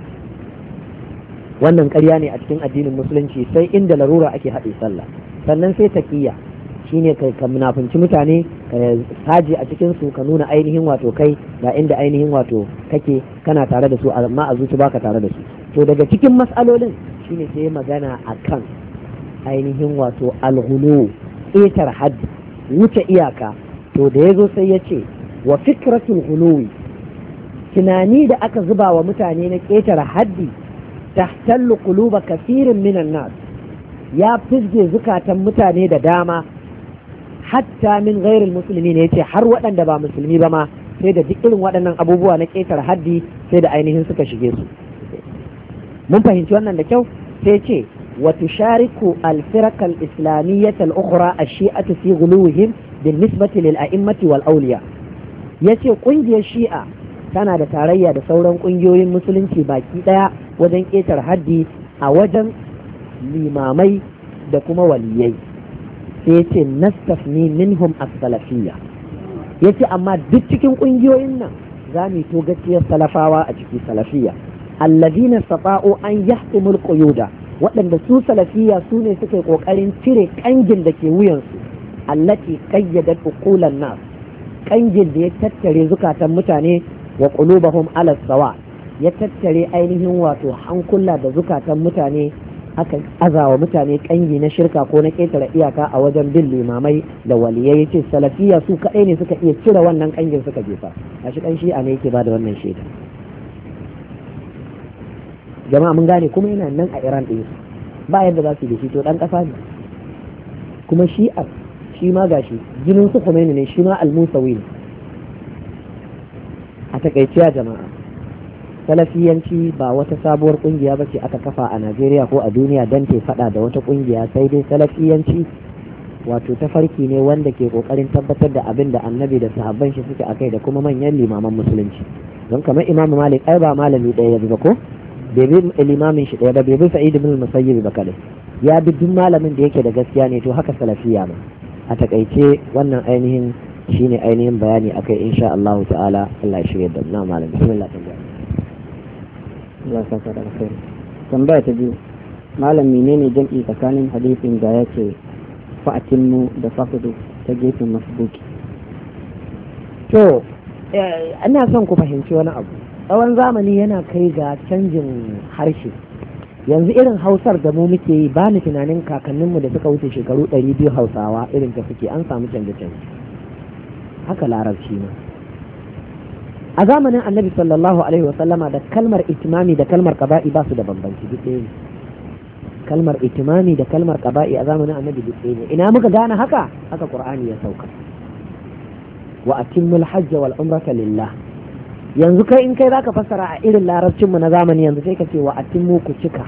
Wannan ƙarya ne a cikin addinin musulunci, sai inda larura ake haɗe sallah. Sannan sai taqiyya, shine kai ka munafunci mutane, ka saje a cikin su, ka nuna ainihin wato kai ga inda ainihin wato kake kana tare da su amma a zuci baka tare da su. To daga cikin mas'alolin shine sai magana akan ainihin wato al-ghulu, ƙetar haddi, wuce iyaka. To da yazo sai ya ce wa fikratul ghuluwi, tunani da aka zuba wa mutane na ƙetar haddi, tahtallu quluba kathirin minan nas, ya fizge zukatan mutane da dama, hatta min ghairil musulmi ne yace har waɗanda ba musulmi ba ma sai da duk irin waɗannan abubuwa na ƙetar haddi sai da ainihin suka shige su. Mun fahimci wannan da kyau. Sai ce wa tushariku al-firaq al-islamiyyah al-ukhra ash-shi'atu fi ghuluwihim bin nisbati lil a'immati wal awliya. Yace kungiyar shi'a tana da tarayya da sauran kungiyoyin musulunci baki daya wajen ƙetar haddi a wajen limamai da kuma waliyai. Sai yace nastafni minhum as-salafiyya. Yace amma duk cikin kungiyoyin nan za mu to gaskiyar salafawa a ciki salafiyya, alladhina sata'u an yahtimul quyuda, waɗanda su salafiyya su ne suke kokarin cire kangin da ke wuyansu, allati qayyadat uqulan nas, kangin da ya tattare zukatan mutane, wa qulubahum ala sawa, ya tattare ainihin wato hankula da zukatan mutane, aka azawa mutane kangi na shirka ko na ƙetare iyaka a wajen bin limamai da waliyai. Yace salafiya su kaɗai ne suka iya cire wannan kangin suka jefa. A shi ɗan shi'a ne yake bada wannan shaida. Jama'a mun gane, kuma yana nan a Iran ɗin ba yadda za su yi da shi, to ɗan ƙasa ne. Kuma shi'a shi ma gashi jinin su Khomeini ne, shi ma al-Musawi ne. A takaiciya jama'a, salafiyanci ba wata sabuwar kungiya ba ce aka kafa a Najeriya ko a duniya don ta faɗa da wata kungiya, sai dai salafiyanci wato tafarki ne wanda ke kokarin tabbatar da abin da annabi da sahabban shi suke akai da kuma manyan limaman musulunci. Don kamar Imam Malik ai ba malami ɗaya ya ba ko bai bi limamin shi ɗaya ba, bai bi Sa'id ibn al-Musayyib ba kadai, ya bi duk malamin da yake da gaskiya ne. To haka salafiya ma a takaice wannan ainihin shine ainihin bayani akai insha Allah ta'ala. Allah ya shirya da na malam. Bismillah. Allah ya saka da alkhairi. Tambaya ta biyu, malam menene jam'i tsakanin hadisin da yake fa'atinmu da fafudu ta gefen masbuki? To ina son ku fahimci wani abu. Tsawon zamani yana kai ga canjin harshe. Yanzu irin hausar da mu muke yi ba ni tunanin kakanninmu da suka wuce shekaru ɗari biyu hausawa irin ta suke, an samu canje-canje. Haka larabci ma a zamanin annabi sallallahu alaihi wasallama da kalmar itimami da kalmar qaba'i ba su da bambanci, duk ɗaya ne. Kalmar itimami da kalmar qaba'i a zamanin annabi duk ɗaya ne. Ina muka gane haka? Haka qur'ani ya sauka, wa atimmul hajj wal umrata lillah. Yanzu kai in kai zaka fassara a irin larabcin mu na zamani yanzu sai ka ce wa atimmu ku cika.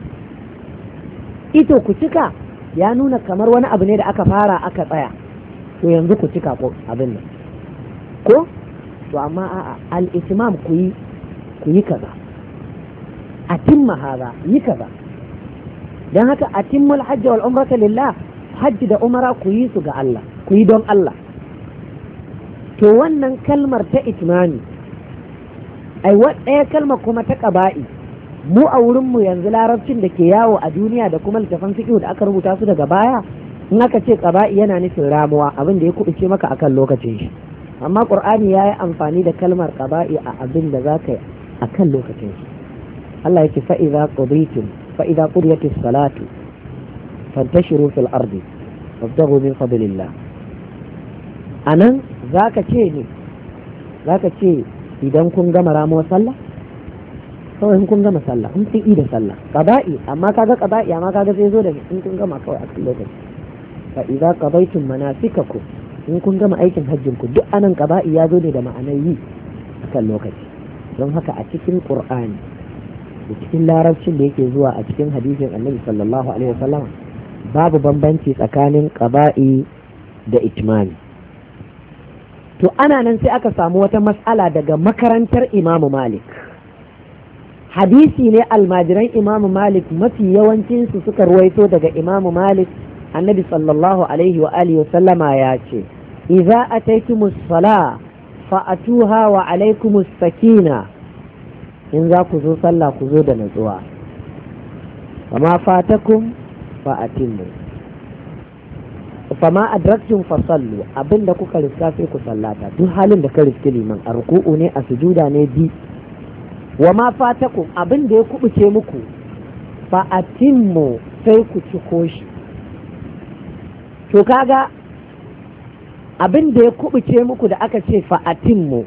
Ito ku cika ya nuna kamar wani abu ne da aka fara aka tsaya, to yanzu ku cika ko abin nan ko to amma a'a al-itimam ku yi ku yi kaza, atimma haza yi kaza. dan haka atimmul hajj wal umrata lillah, hajji da umara ku yi su ga Allah, ku yi don Allah. To wannan kalmar ta itimami ai ɗaya kalmar kuma ta qaba'i, mu a wurin mu yanzu larabcin da ke yawo a duniya da kuma littafan fiqh da aka rubuta su daga baya, in aka ce qaba'i yana nufin ramuwa, abin da ya kubuce maka akan lokacin shi. Amma qur'ani ya yi amfani da kalmar qaba'i a abin da za ka yi akan lokacin shi. Allah yake fa idza qudaytum fa idza qudiyatis salatu fantashiru fil ardi wabtaghu min fadlillah. Anan zaka ce ne zaka ce idan kun gama ramuwar sallah, kawai in kun gama sallah, in kun yi da sallah qaba'i, amma kaga qaba'i amma kaga sai zo da in kun gama kawai a cikin lokaci. Fa idza qadaytum manasikakum, in kun gama aikin hajjin ku, duk anan qaba'i ya zo ne da ma'anar yi akan lokaci. Don haka a cikin qur'ani da cikin larabcin da yake zuwa a cikin hadisin annabi sallallahu alaihi wasallam babu bambanci tsakanin qaba'i da itmami. To ana nan sai aka samu wata mas'ala daga makarantar imamu malik. Hadisi ne almajiran imamu malik mafi yawancinsu suka ruwaito daga imamu malik. Annabi sallallahu alaihi wa alihi wa sallama ya ce idza ataytumus sala fa'atuha wa alaikumus sakina, in za ku zo sallah ku zo da natsuwa. Fama fatakum fa'atimmu, fama adraktum fasallu, abinda kuka riska sai ku sallata. Duk halin da ka riski liman, a ruku'u ne, a sujuda ne, bi. Wa ma fatakum, abinda ya kubuce muku fa'atimmu, sai ku ci koshi. To kaga abin da ya kubuce muku da aka ce fa'atinmu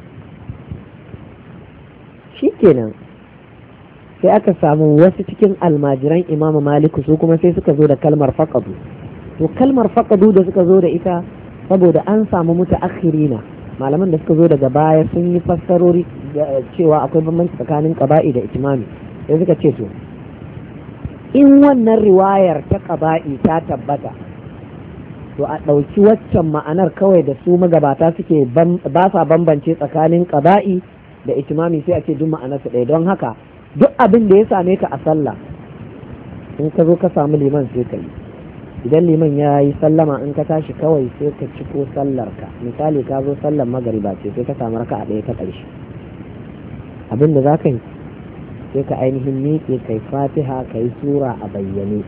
shi kenan, sai aka samu wasu cikin almajiran imamu maliku su kuma sai suka zo da kalmar faƙadu. To kalmar faƙadu da suka zo da ita saboda an samu mutaakhirina, malaman da suka zo daga baya sun yi fassarori cewa akwai bambanci tsakanin ƙaba'i da itimami, sai suka ce to in wannan riwayar ta ƙaba'i ta tabbata, to a ɗauki waccan ma'anar kawai da su magabata suke ba sa bambance tsakanin ƙaba'i da itimami, sai a ce duk ma'anar su ɗaya. Don haka duk abin da ya same ka a sallah, in ka zo ka samu liman sai ka yi. Idan liman ya yi sallama, in ka tashi kawai sai ka ciko sallar ka. Misali ka zo sallar magariba ce sai ka samu raka a ɗaya ta ƙarshe, abin da za ka yi sai ka ainihin miƙe kai fatiha ka yi sura a bayyane.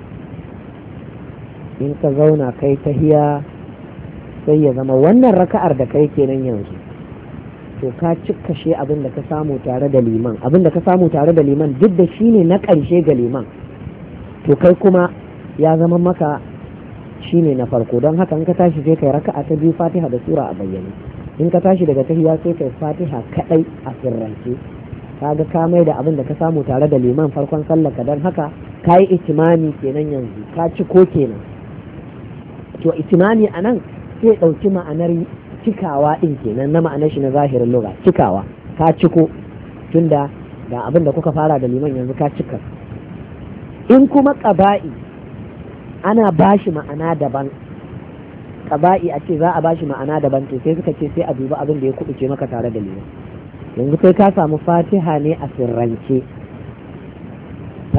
In ka zauna kai tahiya sai ya zama wannan raka'ar da kai kenan yanzu, to ka cikkashe abin da ka samu tare da liman. Abin da ka samu tare da liman duk da shi ne na ƙarshe ga liman, to kai kuma ya zama maka shi ne na farko. Don haka in ka tashi sai kai raka'a ta biyu fatiha da sura a bayyane. In ka tashi daga tahiya sai kai fatiha kaɗai a sirrance. Kaga ka mai da abin da ka samu tare da liman farkon sallar ka. Don haka ka yi itimami kenan yanzu, ka ci ko kenan. To itimami a nan sai ɗauki ma'anar cikawa ɗin kenan, na ma'anar shi na zahirin lugha, cikawa, ka ciko, tunda da abin da kuka fara da liman yanzu ka cika. In kuma ƙaba'i ana bashi ma'ana daban, ƙaba'i a ce za a bashi ma'ana daban, to sai suka ce sai a duba abin da ya kubuce maka tare da liman. Yanzu kai ka samu fatiha ne a sirrance,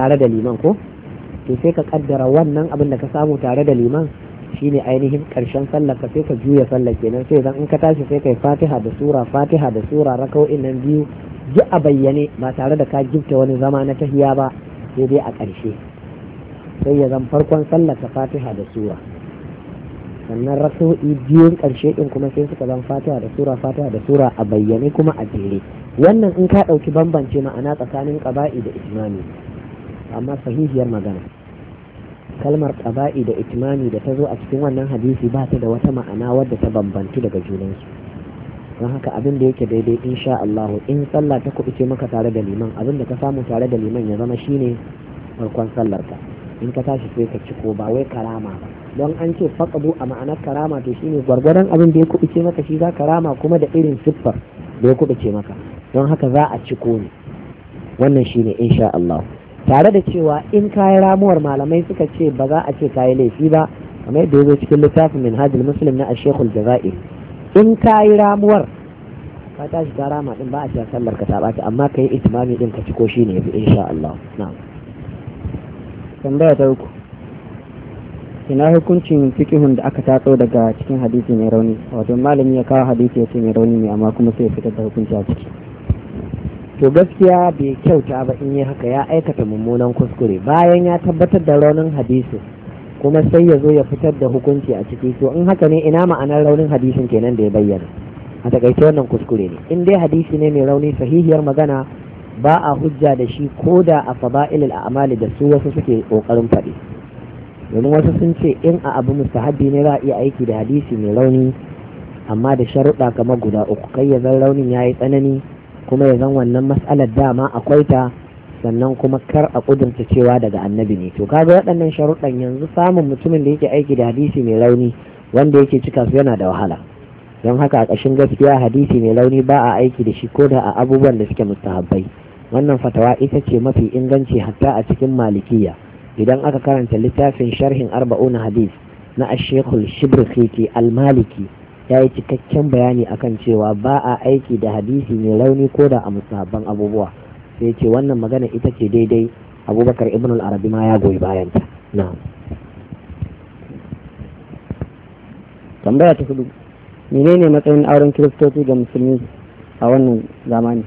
tare da liman ko to sai ka kaddara wannan abin da ka samu tare da liman shine ainihin karshen sallar ka, sai ka juya sallar kenan, sai zan in ka tashi sai kai fatiha da sura fatiha da sura raka'o'in nan biyu duk a bayyane ba tare da ka gifta wani zama na tahiya ba, sai dai a ƙarshe sai ya zan farkon sallar ka fatiha da sura, sannan raka'o'i biyun ƙarshe din kuma sai suka zan fatiha da sura fatiha da sura a bayyane kuma a jere. Wannan in ka ɗauki bambance ma'ana tsakanin ƙaba'i da itmami, amma sahihiyar magana kalmar ƙaba'i da itmami da ta zo a cikin wannan hadisi ba ta da wata ma'ana wadda ta bambantu daga junansu. don haka abin da yake daidai insha Allah in sallah ta kuɓuce maka tare da liman, abin da ka samu tare da liman ya zama shine farkon sallar ka, in ka tashi sai ka ciko ba wai karama ba, don an ce faqadu a ma'anar karama to shine gwargwadon abin da ya kuɓuce maka shi za karama kuma da irin siffar da ya kuɓuce maka, don haka za a ciko ne. Wannan shine insha Allah, tare da cewa in kayi ramuwar malamai suka ce ba za a ce kayi laifi ba, kamar yadda ya zo cikin littafin minhajul muslim na ashekul jaza'i, in kayi ramuwar ka tashi ka rama din ba a cewa sallar ka ta ɓaci, amma kai itimami din ka ciko shine yafi insha Allah. Na'am. Tambaya ta uku, ina hukuncin fiqhun da aka tatso daga cikin hadisi mai rauni, wato malami ya kawo hadisi ya ce mai rauni ne amma kuma sai ya fitar da hukunci a ciki. To gaskiya bai kyauta ba in yi haka, ya aikata mummunan kuskure bayan ya tabbatar da raunin hadisi kuma sai ya zo ya fitar da hukunci a ciki. To in haka ne ina ma'anar raunin hadisin kenan da ya bayyana? A takaice wannan kuskure ne. In dai hadisi ne mai rauni, sahihiyar magana ba a hujja da shi ko da a fada'ilul a'mali da su wasu suke kokarin faɗi, domin wasu sun ce in a abu mustahabbi ne za a iya aiki da hadisi mai rauni amma da sharuɗa kamar guda uku, kai ya zan raunin ya yi tsanani, kuma ya zan wannan mas'alar dama akwai ta, sannan kuma kar a kudurta cewa daga annabi ne. To kaga waɗannan sharuɗan yanzu samun mutumin da yake aiki da hadisi mai rauni wanda yake cika su yana da wahala. Don haka a ƙashin gaskiya hadisi mai rauni ba a aiki da shi ko da a abubuwan da suke mustahabbai. Wannan fatawa ita ce mafi inganci hatta a cikin malikiya. Idan aka karanta littafin sharhin arba'una hadis na ashekul shibrikiti al-maliki, ya yi cikakken bayani akan cewa ba a aiki da hadisi mai rauni ko da a musahabban abubuwa, sai ce wannan magana ita ce daidai. Abubakar ibn al-arabi ma ya goyi bayanta. Na'am. Tambaya ta hudu, menene matsayin auren kiristoci ga musulmi a wannan zamani?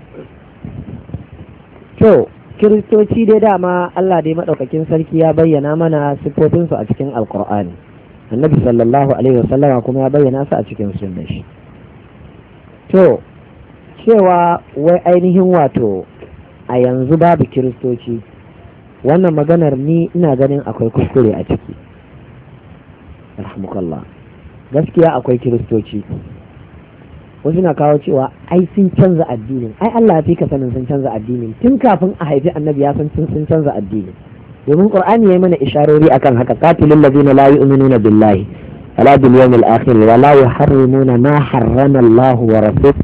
To kiristoci dai dama Allah dai madaukakin sarki ya bayyana mana siffofinsu a cikin alkur'ani, annabi sallallahu alaihi wasallama kuma ya bayyana su a cikin sunnar shi. To cewa wai ainihin wato a yanzu babu kiristoci, wannan maganar ni ina ganin akwai kuskure a ciki. rahmukallah, gaskiya akwai kiristoci. Wasu na kawo cewa ai sun canza addinin, ai Allah ya fi ka sanin sun canza addinin tun kafin a haifi annabi ya san sun canza addinin, domin qur'ani yayi mana isharori akan haka, qatilul ladina la yu'minuna billahi wala bil yawmil akhir wa la yuharrimuna ma harrama Allah wa rasuluhu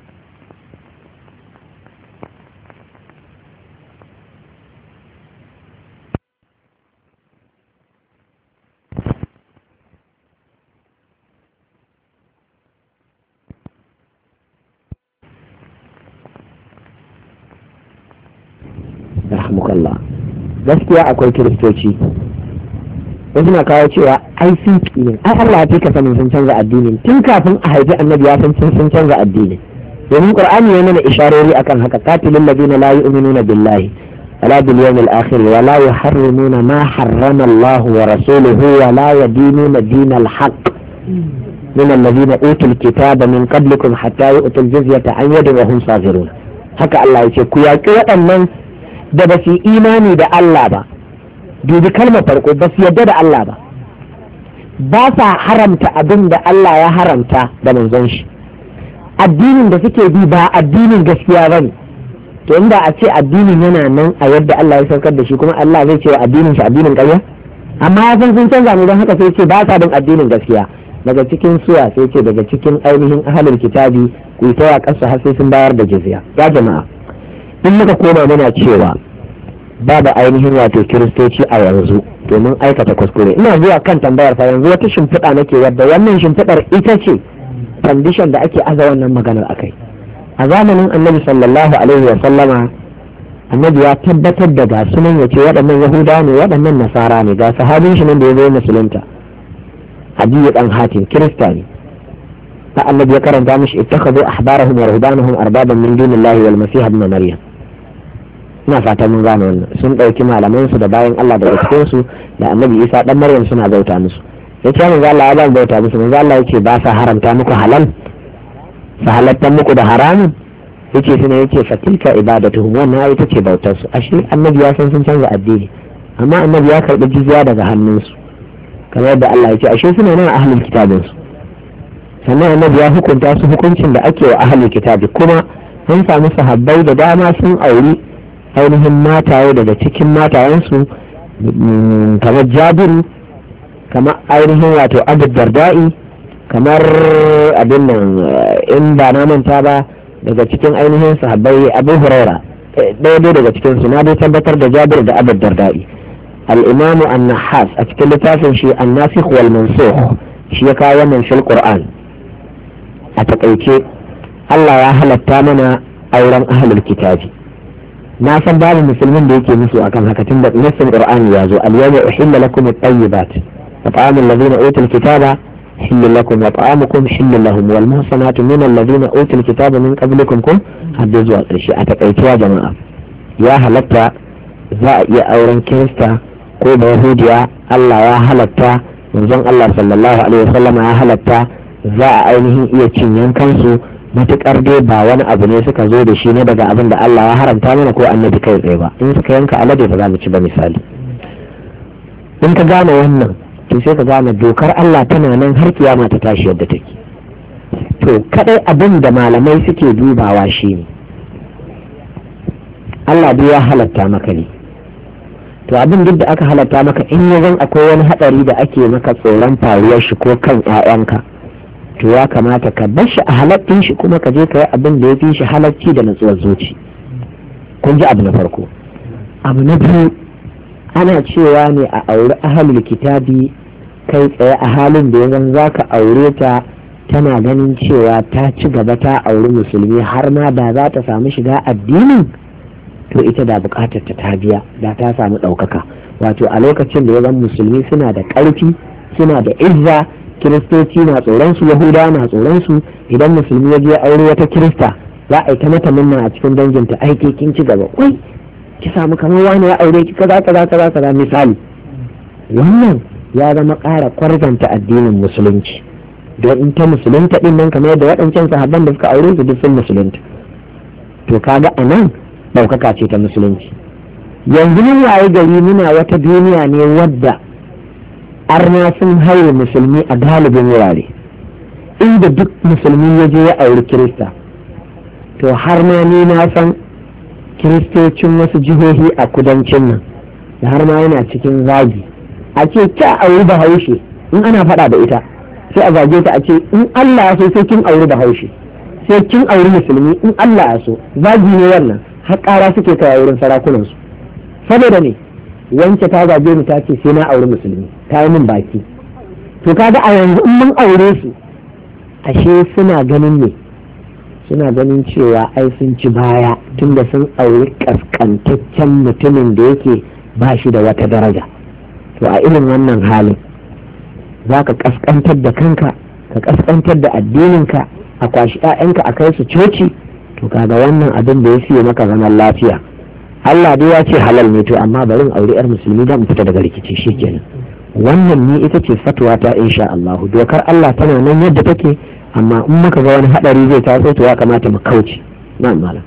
rahmukallah. Gaskiya akwai kiristoci, wasu na kawo cewa ai sun ne, ai Allah ya fi ka sanin sun canza addinin tun kafin a haifi annabi ya san sun canza addinin, domin qur'ani ya mana isharori akan haka, qatilul ladina la yu'minuna billahi wala bil yawmil akhir wa la yuharrimuna ma harrama Allah wa rasuluhu wa la yadinuna dinal haqq min alladhina utul kitaba min qablikum hatta yu'tul jizyata an yadin wa hum saghirun. Haka Allah ya ce ku yaƙi waɗannan da ba su imani da Allah ba. Dubi kalmar farko, ba su yarda da Allah ba, ba sa haramta abin da Allah ya haramta da manzon shi, addinin da suke bi ba addinin gaskiya ba ne. To inda a ce addinin yana nan a yadda Allah ya saukar da shi, kuma Allah zai ce wa addinin shi addinin ƙarya? Amma ya san sun canza ne, don haka sai ce ba sa bin addinin gaskiya. Daga cikin suwa sai ce daga cikin ainihin ahlul kitabi ku yi ta yaƙarsu har sai sun bayar da jizya. Ya jama'a, in muka koma muna cewa babu ainihin wato kiristoci a yanzu domin aikata kuskure, ina zuwa kan tambayar fa yanzu wata shimfiɗa nake, wadda wannan shimfiɗar ita ce condition da ake aza wannan maganar akai. A zamanin annabi sallallahu alaihi wa sallama annabi ya tabbatar da ga sunan ya ce waɗannan yahuda ne waɗannan nasara ne ga sahabin shi nan da ya zo musulunta Adiyu dan Hatim kirista ne ta annabi ya karanta mishi ittakhadhu ahbarahum wa ruhbanahum arbaban min dunillahi wal masih ibn maryam. ina fata mun gane wannan sun ɗauki malaman su da bayan Allah daga cikin su da annabi Isa dan Maryam suna bauta musu yace manzo Allah ya ba bauta musu manzo Allah yace ba sa haramta muku halal sa halatta muku da haramun yace suna yace fatilka ibadatuhum wannan ita ce bautar su ashe annabi ya san sun canza addini amma annabi ya karbi jizya daga hannunsu kamar yadda Allah yace ashe suna nan ahlul kitabin su sannan annabi ya hukunta su hukuncin da ake wa ahlul kitabi kuma sun samu sahabbai da dama sun auri ainihin mataye daga cikin matayensu kamar Jabiru kamar ainihin wato Abu Darda'i kamar abin nan in ba na manta ba daga cikin ainihin sahabbai Abu Huraira ɗaya dai daga cikin su na dai tabbatar da Jabir da Abu Darda'i al-Imam an-Nahas a cikin littafin shi an-Nasikh wal Mansukh shi ya kawo wannan fil Qur'an a takaice Allah ya halatta mana auren ahlul kitabi na san babu musulmin da yake musu akan haka tun da nassin Qur'ani ya zo al-yawma uhilla lakum at-tayyibat wa ta'amul ladina utul kitaba حل لكم وطعامكم حل لهم والمحصنات من الذين أوتوا الكتاب من قبلكم كم حدثوا الشيء أتقيتوا يا جماعة يا هلتا ذا يا أورن كريستا كوب يهوديا الله يا هلتا منزون الله صلى الله عليه وسلم يا هلتا ذا أينه يتشين كنسو matuƙar dai ba wani abu ne suka zo da shi ne daga abin da Allah ya haramta mana ko annabi kai tsaye ba in suka yanka alade ba za mu ci ba misali in ka gane wannan to sai ka gane dokar Allah tana nan har kiyama ta tashi yadda take to kadai abin da malamai suke dubawa shine Allah dai ya halatta maka ne to abin duk da aka halatta maka in ya zan akwai wani hadari da ake maka tsoron faruwar shi ko kan ƴaƴanka to ya kamata ka bar shi a halattin shi kuma ka je ka yi abin da ya fi shi halacci da natsuwar zuci kun ji abu na farko abu na biyu ana cewa ne a auri ahalul kitabi kai tsaye a halin da yanzu za ka aure ta tana ganin cewa ta ci gaba ta auri musulmi har ma da za ta samu shiga addinin to ita da bukatar ta ta biya da ta samu ɗaukaka wato a lokacin da yanzu musulmi suna da ƙarfi suna da izza kiristoci na tsoron su yahudawa na tsoron su idan musulmi ya je aure wata kirista za a yi ta mata munna a cikin danginta aiki kin ci gaba wai ki samu kamar wani ya aure ki kaza kaza kaza kaza misali wannan ya zama ƙara kwarzanta addinin musulunci don in ta musulunta din nan kamar yadda waɗancan sahabban da suka aure su duk sun musulunta to kaga a nan ɗaukaka ce ta musulunci yanzu mun waye gari muna wata duniya ne wadda arna sun haye musulmi a galibin wurare inda duk musulmi ya je ya auri kirista to har ma ni na san kiristocin wasu jihohi a kudancin nan da har ma yana cikin zagi a ce ta auri bahaushe in ana faɗa da ita sai a zage ta a ce in Allah ya so sai kin auri bahaushe sai kin auri musulmi in Allah ya so zagi ne wannan har ƙara suke kai wurin sarakunan su saboda ne wance ta zage ni ta ce sai na auri musulmi ta yi min baki to kaga a yanzu in mun aure su ashe suna ganin ne suna ganin cewa ai sun ci baya tunda sun auri kaskantaccen mutumin da yake ba shi da wata daraja to a irin wannan halin za ka kaskantar da kanka ka kaskantar da addininka a kwashi 'ya'yanka a kai su coci to kaga wannan abin da ya fiye maka zaman lafiya Allah dai ya ce halal ne to amma bari in aure 'yar musulmi da mu fita daga rikici shikenan wannan ni ita ce fatwa ta insha Allah dokar Allah tana nan yadda take amma in muka ga wani hadari zai taso to ya kamata mu kauce na'am malam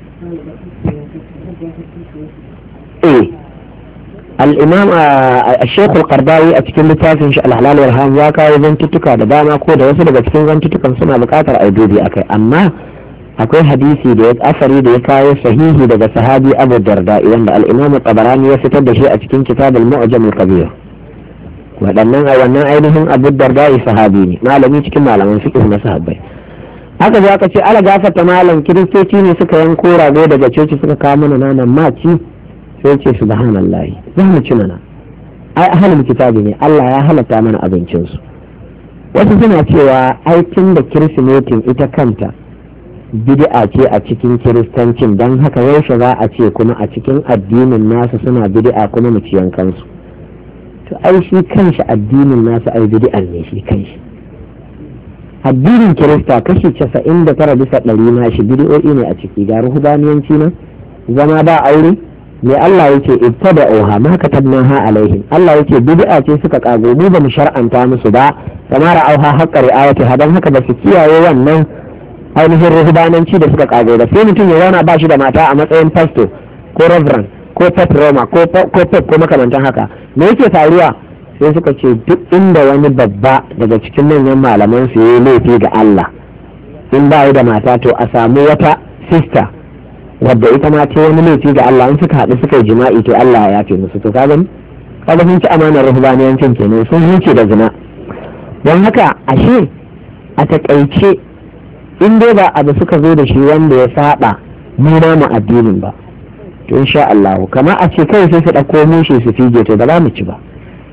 eh al-imam al-shaykh al-qardawi a cikin littafin shi al-halal wal haram ya kawo zantuttuka da dama ko da wasu daga cikin zantuttukan suna buƙatar a dubi akai amma akwai hadisi da ya asari da ya kawo sahihi daga sahabi Abu Darda wanda al-imam Tabarani ya fitar da shi a cikin kitab al-mu'jam al-kabir waɗannan a wannan ainihin Abu Darda sahabi ne malami cikin malaman fiqh na sahabbai haka za ka ce ala gafarta malam kiristoci ne suka yanko rago daga coci suka kawo mana naman maci sai ce subhanallahi za mu ci mana ai ahlul kitabi ne Allah ya halatta mana abincinsu wasu suna cewa ai tun da kirsimetin ita kanta bid'a ce a cikin kiristancin, don haka yaushe za a ce kuma a cikin addinin nasu suna bid'a kuma mu ci yankansu. To ai shi kanshi addinin nasu ai bid'an ne shi kanshi. Addinin kirista kashi casa'in da tara bisa ɗari na shi bid'o'i ne a ciki. Ga ruhubaniyanci nan zama ba aure, me Allah yake ibtada'uha ma katabnaha alaihim. Allah yake bid'a ce suka kago, mu ba mu shar'anta musu ba, kamar auha haqqa ri'ayatiha, dan haka ba su kiyaye wannan ainihin ruhubananci da suka kago da. Sai mutum ya zauna ba shi da mata a matsayin pastor ko reverend ko patroma ko ko ko makamantan haka, me yake faruwa? Sai suka ce duk inda wani babba daga cikin manyan malaman su yayi laifi ga Allah, in ba da mata to a samu wata sister wadda ita ma ce wani laifi ga Allah, in suka haɗu suka yi jima'i to Allah ya yafe musu. To ka gani kaga sun ci amanar ruhbaniyancin kenan, sun huce da zina. Don haka ashe a takaice in dai ba abu suka zo da shi wanda ya saba nuna mu addinin ba, to insha Allah kamar a ce kai sai su ɗauko mushe su fige to ba za mu ci ba,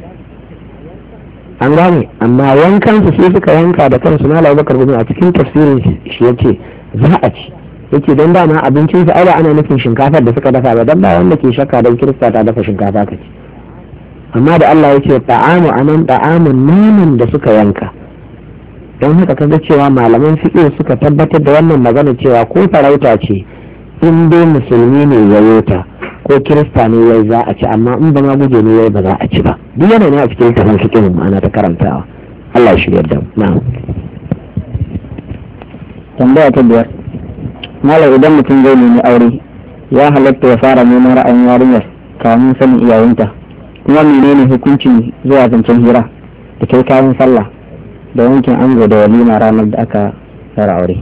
an gane. Amma yankan su sai suka yanka da kansu. Malam Bakar Gumi a cikin tafsirin shi yace za a ci, yake don dama abincin su ai ana nufin shinkafar da suka dafa ba, dan ba wanda ke shakka dan kirista ta dafa shinkafa kaci. Amma da Allah yace ta'amu anan ta'amun namun da suka yanka. Don haka kaga cewa malaman fiqh suka tabbatar da wannan magana cewa ko farauta ce in dai musulmi ne yayo ta ko kirista ne yayi za a ci, amma in ba ma guje ne yayi ba za a ci ba. Duk yana ne a cikin tafsirin fiqh ma'ana ta karantawa. Allah ya shirya da mu. Na'am. Tambaya ta biyar. Malam, idan mutum zai nemi aure ya halatta ya fara neman ra'ayin yarinyar kamun sanin iyayenta, kuma menene hukuncin zuwa zancen hira da kai kayan sallah da wankin ango da walima ranar da aka tsara aure?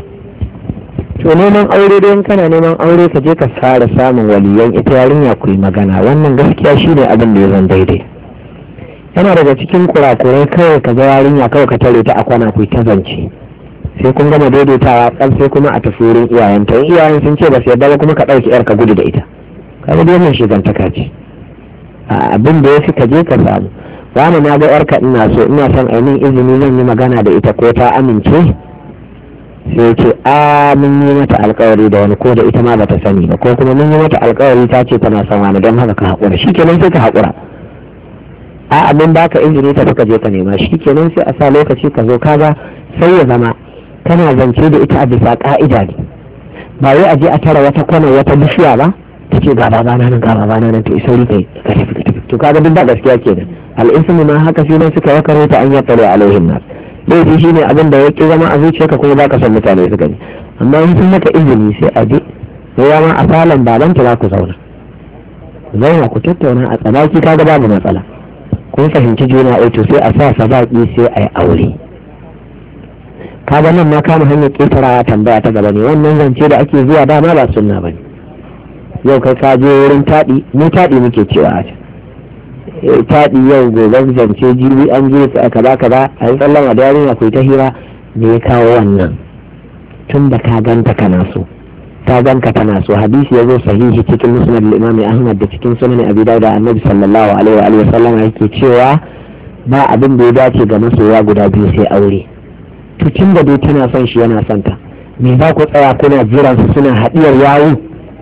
To neman aure don kana neman aure ka je ka fara samun waliyan ita yarinya ku yi magana, wannan gaskiya shine abin da ya zan daidai. Yana daga cikin kurakurai kawai ka ga yarinya kawai ka tare ta a kwana ku ta zance, sai kun gama daidaitawa kan sai kuma a tafi wurin iyayenta. In iyayen sun ce ba su yarda ba kuma ka ɗauki yar ka gudu da ita, kaga dai wannan shigantaka ce. A abin da ya fi ka je ka samu wani na ga yarka ina so ina son ainihin izini zan yi magana da ita ko ta amince, sai ce a mun yi mata alkawari da wani ko da ita ma bata sani ba, ko kuma mun yi mata alkawari ta ce tana son wani don haka ka haƙura. Shikenan sai ka haƙura. A abin baka izini ta ka je ka nema, shikenan sai a sa lokaci ka zo, kaga sai ya zama kana zance da ita a bisa ka'ida ne, ba wai a je a tara wata kwana wata bishiya ba ta ce ga babana nan ga babana nan to isauri kai ka tafi ka tafi. To kaga duk ba gaskiya kenan. Al'ismu ma haka shi ne suka wakare ta an yattare alaihin nas. Laifi shi ne abin da ya ƙi zama a zuciyarka kuma ba ka son mutane su gani. Amma in sun maka izini sai a je, sai ya ma a falon babanta za ku zauna. Zauna ku tattauna a tsanaki kaga babu matsala. Kun fahimci juna ai to sai a sa sadaki sai a yi aure. Kaga nan ma kama hanyar ƙetarawa tambaya ta gaba ne, wannan zance da ake zuwa dama ba sunna ba ne. Yau kai ka je wurin taɗi, mu taɗi muke cewa a can. Taɗi yau gobe zance jibi an je kaza kaza a yi tsallon da yarinya ku ta hira, me ya kawo wannan? Tun da ka ganta kana so, ta ganka tana so. Hadisi ya zo sahihi cikin musnad al-Imam Ahmad da cikin sunan Abi Dawud, Annabi sallallahu alaihi wa alihi wasallam yake cewa ba abin da ya dace ga masoya guda biyu sai aure. To tun da dai tana son shi yana son ta, me za ku tsaya kuna jiran su suna haɗiyar yawo?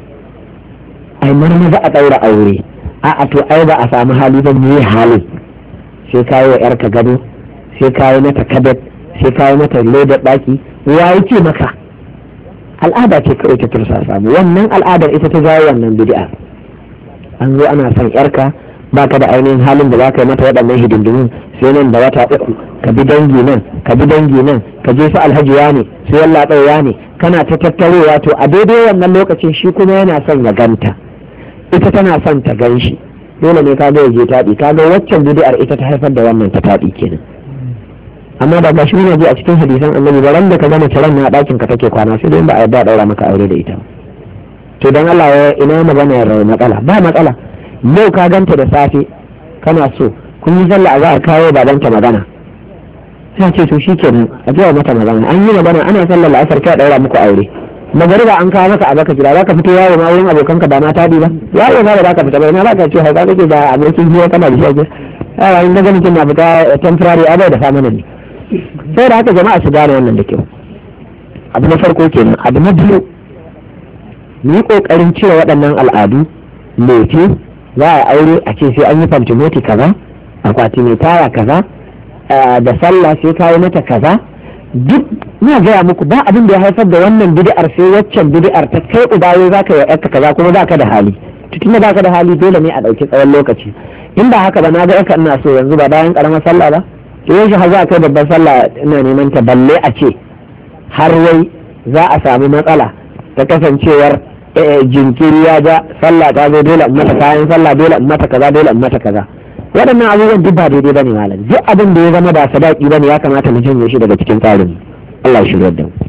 Ai marmaza a ɗaura aure. A'a to ai ba a samu hali ba, me halin? Sai kayi wa yarka gado, sai kayi mata kabet, sai kayi mata ledar ɗaki, ya yi ce maka al'ada ce kawai ta tursa samu. Wannan al'adar ita ta jawo wannan bid'a. An zo ana son yarka, ba ka da ainihin halin da za ka yi mata waɗannan hidindimin, sai nan da wata uku ka bi dangi nan ka bi dangi nan ka je su alhaji ya ne su yalla ɗauya ne, kana ta tattarowa. To a daidai wannan lokacin shi kuma yana son ya ganta, ita tana son ta gan shi, dole ne kaga ya je taɗi. Kaga waccan bid'ar ita ta haifar da wannan ta taɗi kenan. Amma da ba shi ne a cikin hadisan annabi ba, ran da ka gama taron na ɗakin ka take kwana, sai dai ba a yarda ɗaura maka aure da ita. To dan Allah ya ina magana ya matsala? Ba matsala. Yau ka ganta da safe kana so kun yi sallah za a kawo babanta magana, sai ce to shikenan a jiya mata magana. An yi magana ana sallar la'asar kai ɗaura muku aure. Magariba an kawo maka a baka gida, za ka fito yawo ma wurin abokanka ba ma taɗi ba, yawo ma ba za ka fita ba, na ba ka ce hauka kake da abokin hira kana da shi. Yawa in daga mutum na fita temporary abai da famanin ne. Sai da haka jama'a su gane wannan da kyau. abu na farko kenan. Abu na biyu, mu yi ƙoƙarin cewa waɗannan al'adu lefe za a aure a ce sai an yi fantimoti kaza, akwati mai taya kaza, da sallah sai kayi mata kaza. Duk na gaya muku ba abin da ya haifar da wannan bid'ar sai waccan bid'ar ta kai ubaye za ka yi yarka kaza kuma za ka da hali. Tun da ba ka da hali dole ne a ɗauki tsawon lokaci. In ba haka ba na ga yarka ina so yanzu ba bayan ƙaramar sallah ba. Yau shi har za a kai babban sallah ina neman ta balle a ce har wai za a samu matsala ta kasancewar jinkiri ya ja sallah ta zo dole in mata kayan sallah dole in mata kaza dole in mata kaza. Waɗannan abubuwan duk ba daidai bane malam. Duk abin da ya zama ba sadaki bane ya kamata mu janye shi daga cikin tsarin. Allah ya shirya da mu.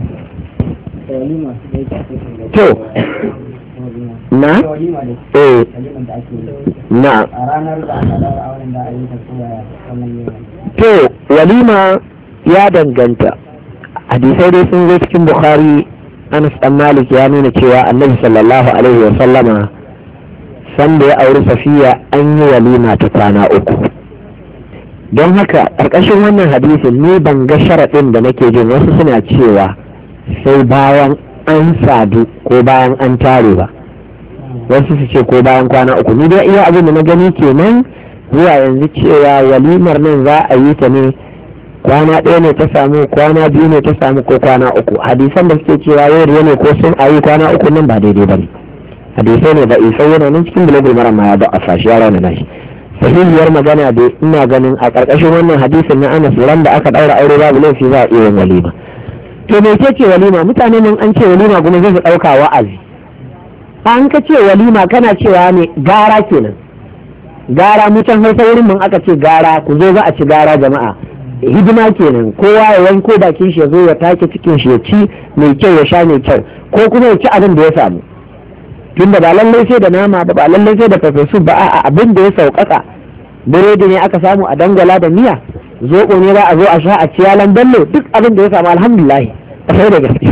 To na eh na to walima ya danganta. Hadisai dai sun zo cikin Bukhari. Anas dan Malik ya nuna cewa Annabi sallallahu alaihi wa sallama sanda ya auri Safiya an yi walima ta kwana uku. Don haka ƙarƙashin wannan hadisin ni ban ga sharaɗin da nake jin wasu suna cewa sai bayan an sadu ko bayan an tare ba, wasu su ce ko bayan kwana uku. Ni dai iya abin da na gani kenan zuwa yanzu cewa walimar nan za a yi ta ne kwana ɗaya ne ta samu, kwana biyu ne ta samu, ko kwana uku. Hadisan da suke cewa yau ne ko sun ayi kwana uku nan ba daidai ba ne. Hadisai ne da isai yana nan cikin bulogul maram ma ya ba a sashi ya rauna nashi. Sahihiyar magana da ina ganin a ƙarƙashin wannan hadisin na Anas ran da aka ɗaura aure babu laifi za a iya yin walima. To me ke ce walima? Mutane nan an ce walima kuma zai su ɗauka wa'azi. An ka ce walima kana cewa ne gara kenan. Gara mutan Hausa wurin mun aka ce gara ku zo za a ci gara jama'a. Hidima kenan, kowa ya wanko bakin shi ya zo ya take cikin shi ya ci mai kyau ya sha mai kyau, ko kuma ya ci abin da ya samu. Tunda ba lallai sai da nama ba, ba lallai sai da farfesu ba, a abin da ya sauƙaƙa. Biredi ne aka samu a dangwala da miya, zoɓo ne za a zo a sha a ciyalan bello, duk abin da ya samu alhamdulillah. Sai da gaske.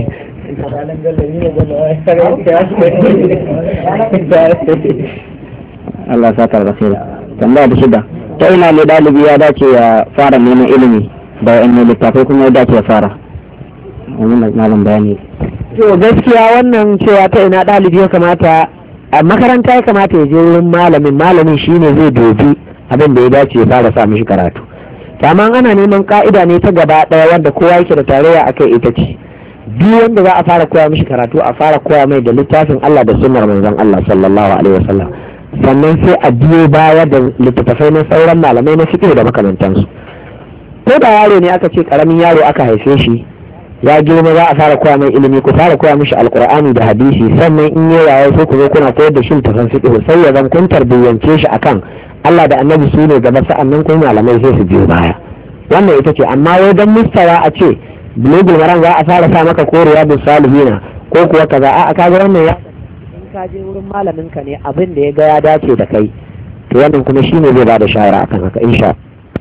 Allah sa ka basira. Tambaya da shida. Ta ina ne ɗalibi ya dace ya fara neman ilimi da wa'annan littafai kuma ya dace ya fara? Wannan malam bayani. To gaskiya wannan cewa ta ina ɗalibi ya kamata a makaranta ya kamata ya je wurin malamin, malamin shine zai dubi abin da ya dace ya fara sa mishi karatu. Amma ana neman ka'ida ne ta gaba ɗaya wanda kowa yake da tarayya akai ita ce duk wanda za a fara koya mishi karatu a fara koya mai da littafin Allah da sunnar manzon Allah sallallahu alaihi wasallam, sannan sai a biyo baya da littattafai na sauran malamai na fiqh da makamantansu. Ko da yaro ne aka ce karamin yaro aka haife shi ya girma za a fara koya mai ilimi, ku fara koya mishi alkur'ani da hadisi, sannan in yi yawa sai ku zo kuna koyar da shi littattafan fiqh, sai ya zan kun tarbiyyance shi akan Allah da Annabi su ne gaba, sa'annan kuma malamai sai su biyo baya. Wannan ita ce, amma wai dan mustawa a ce bulugul maram za a fara sa maka ko riyadus salihina ko kuwa kaza, a kaga wannan ya ka je wurin malamin ka ne abin da ya ga ya dace da kai, to wannan kuma shine zai bada shawara akan haka insha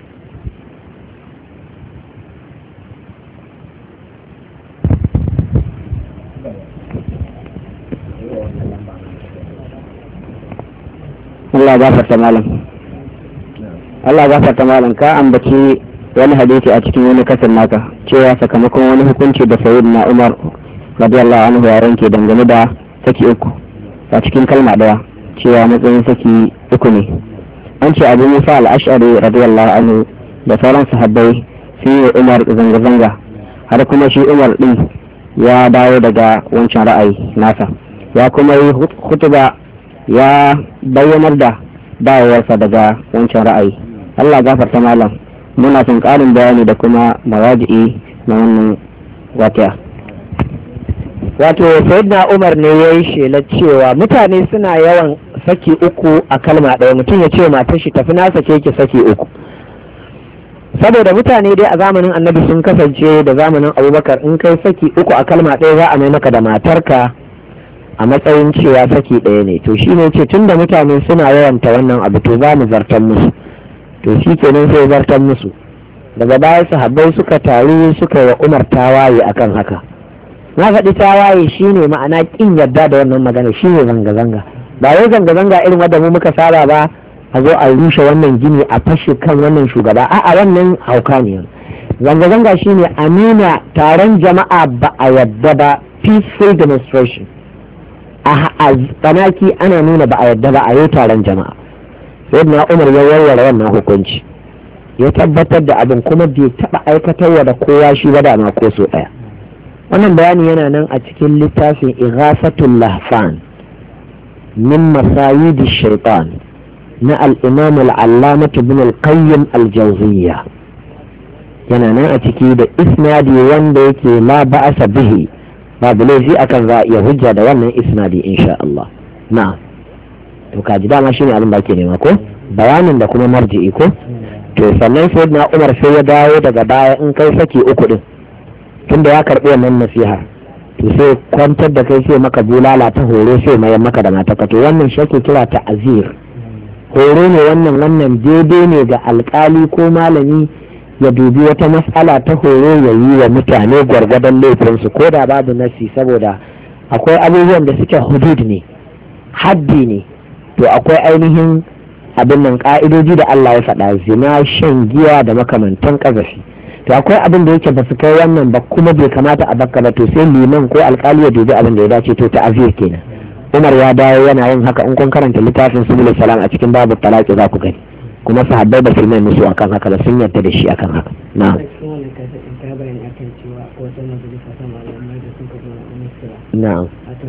Allah ya gafarta malam. Allah ya gafarta malam, ka ambaci wani hadisi a cikin wani kasar naka cewa sakamakon wani hukunci da sayyidina Umar radiyallahu anhu ya ranke dangane da saki uku a cikin kalma daya, cewa matsayin saki uku ne. An ce Abu Musa al-Ash'ari radiyallahu anhu da sauran sahabbai sun yi Umar zanga-zanga, har kuma shi Umar din ya dawo daga wancan ra'ayi nasa, ya kuma yi hutuba ya bayyanar da dawowarsa daga wancan ra'ayi. Allah gafarta malam, muna son ƙarin bayani da kuma mawaji'i na wannan wata. Wato sayyidina Umar ne ya yi shelar cewa mutane suna yawan saki uku a kalma ɗaya, mutum ya ce matar shi tafi na sake ki saki uku. Saboda mutane dai a zamanin Annabi sun kasance da zamanin Abubakar, in kai saki uku a kalma ɗaya za a mai maka da matarka a matsayin cewa saki ɗaya ne. To shi ne ce tun da mutane suna yawanta wannan abu to za mu zartan musu, to shi kenan sai zartan musu. Daga baya sahabbai suka taru suka wa Umar tawaye akan haka. Na faɗi tawaye shine ma'ana kin yarda da wannan magana, shine zanga-zanga, ba wai zanga-zanga irin wadda mu muka saba ba a zo a rushe wannan gini a fashe kan wannan shugaba, a'a wannan hauka ne. zanga-zanga shine a nuna taron jama'a ba a yadda ba, peaceful demonstration. A tsanaki ana nuna ba a yadda ba a yi taron jama'a. Sai na Umar ya warware wannan hukunci, ya tabbatar da abin kuma bai taɓa aikatarwa da kowa shi ba dama ko so ɗaya. Wannan bayani yana nan a cikin littafin Ighafatul Lahfan min Masayidi Shaitan na al-Imam al-Allamah ibn al-Qayyim al-Jawziyya. Yana nan a ciki da isnadi wanda yake la ba'asa bihi, babu laifi akan za a iya hujja da wannan isnadi insha Allah. Na'am. To kaji dama shine abin da ake nema ko? Bayanin da kuma marji'i ko? To sannan sayyidina Umar sai ya dawo daga baya in kai saki uku din. Tunda ya karbi wannan nasiha. To sai kwantar da kai sai maka bulala ta horo sai mai maka da mataka. To wannan shi ake kira ta'azir. Horo ne wannan wannan daidai ne ga alkali ko malami ya dubi wata mas'ala ta horo ya yi wa mutane gwargwadon laifinsu ko da babu nasi, saboda akwai abubuwan da suke hudud ne, haddi ne. To akwai ainihin abin nan ka'idoji da Allah ya faɗa, zina, shan giya da makamantan ƙazafi. To akwai abin da yake ba su kai wannan ba kuma bai kamata a bakka ba, to sai liman ko alƙali ya dubi abin da ya dace. To ta'azir kenan. Umar ya dawo yana yin haka, in kun karanta littafin Subul Salam a cikin babu talaqi za ku gani. Kuma sahabbai ba su mai musu akan haka ba, sun yarda da shi akan haka. Na'am. Na'am.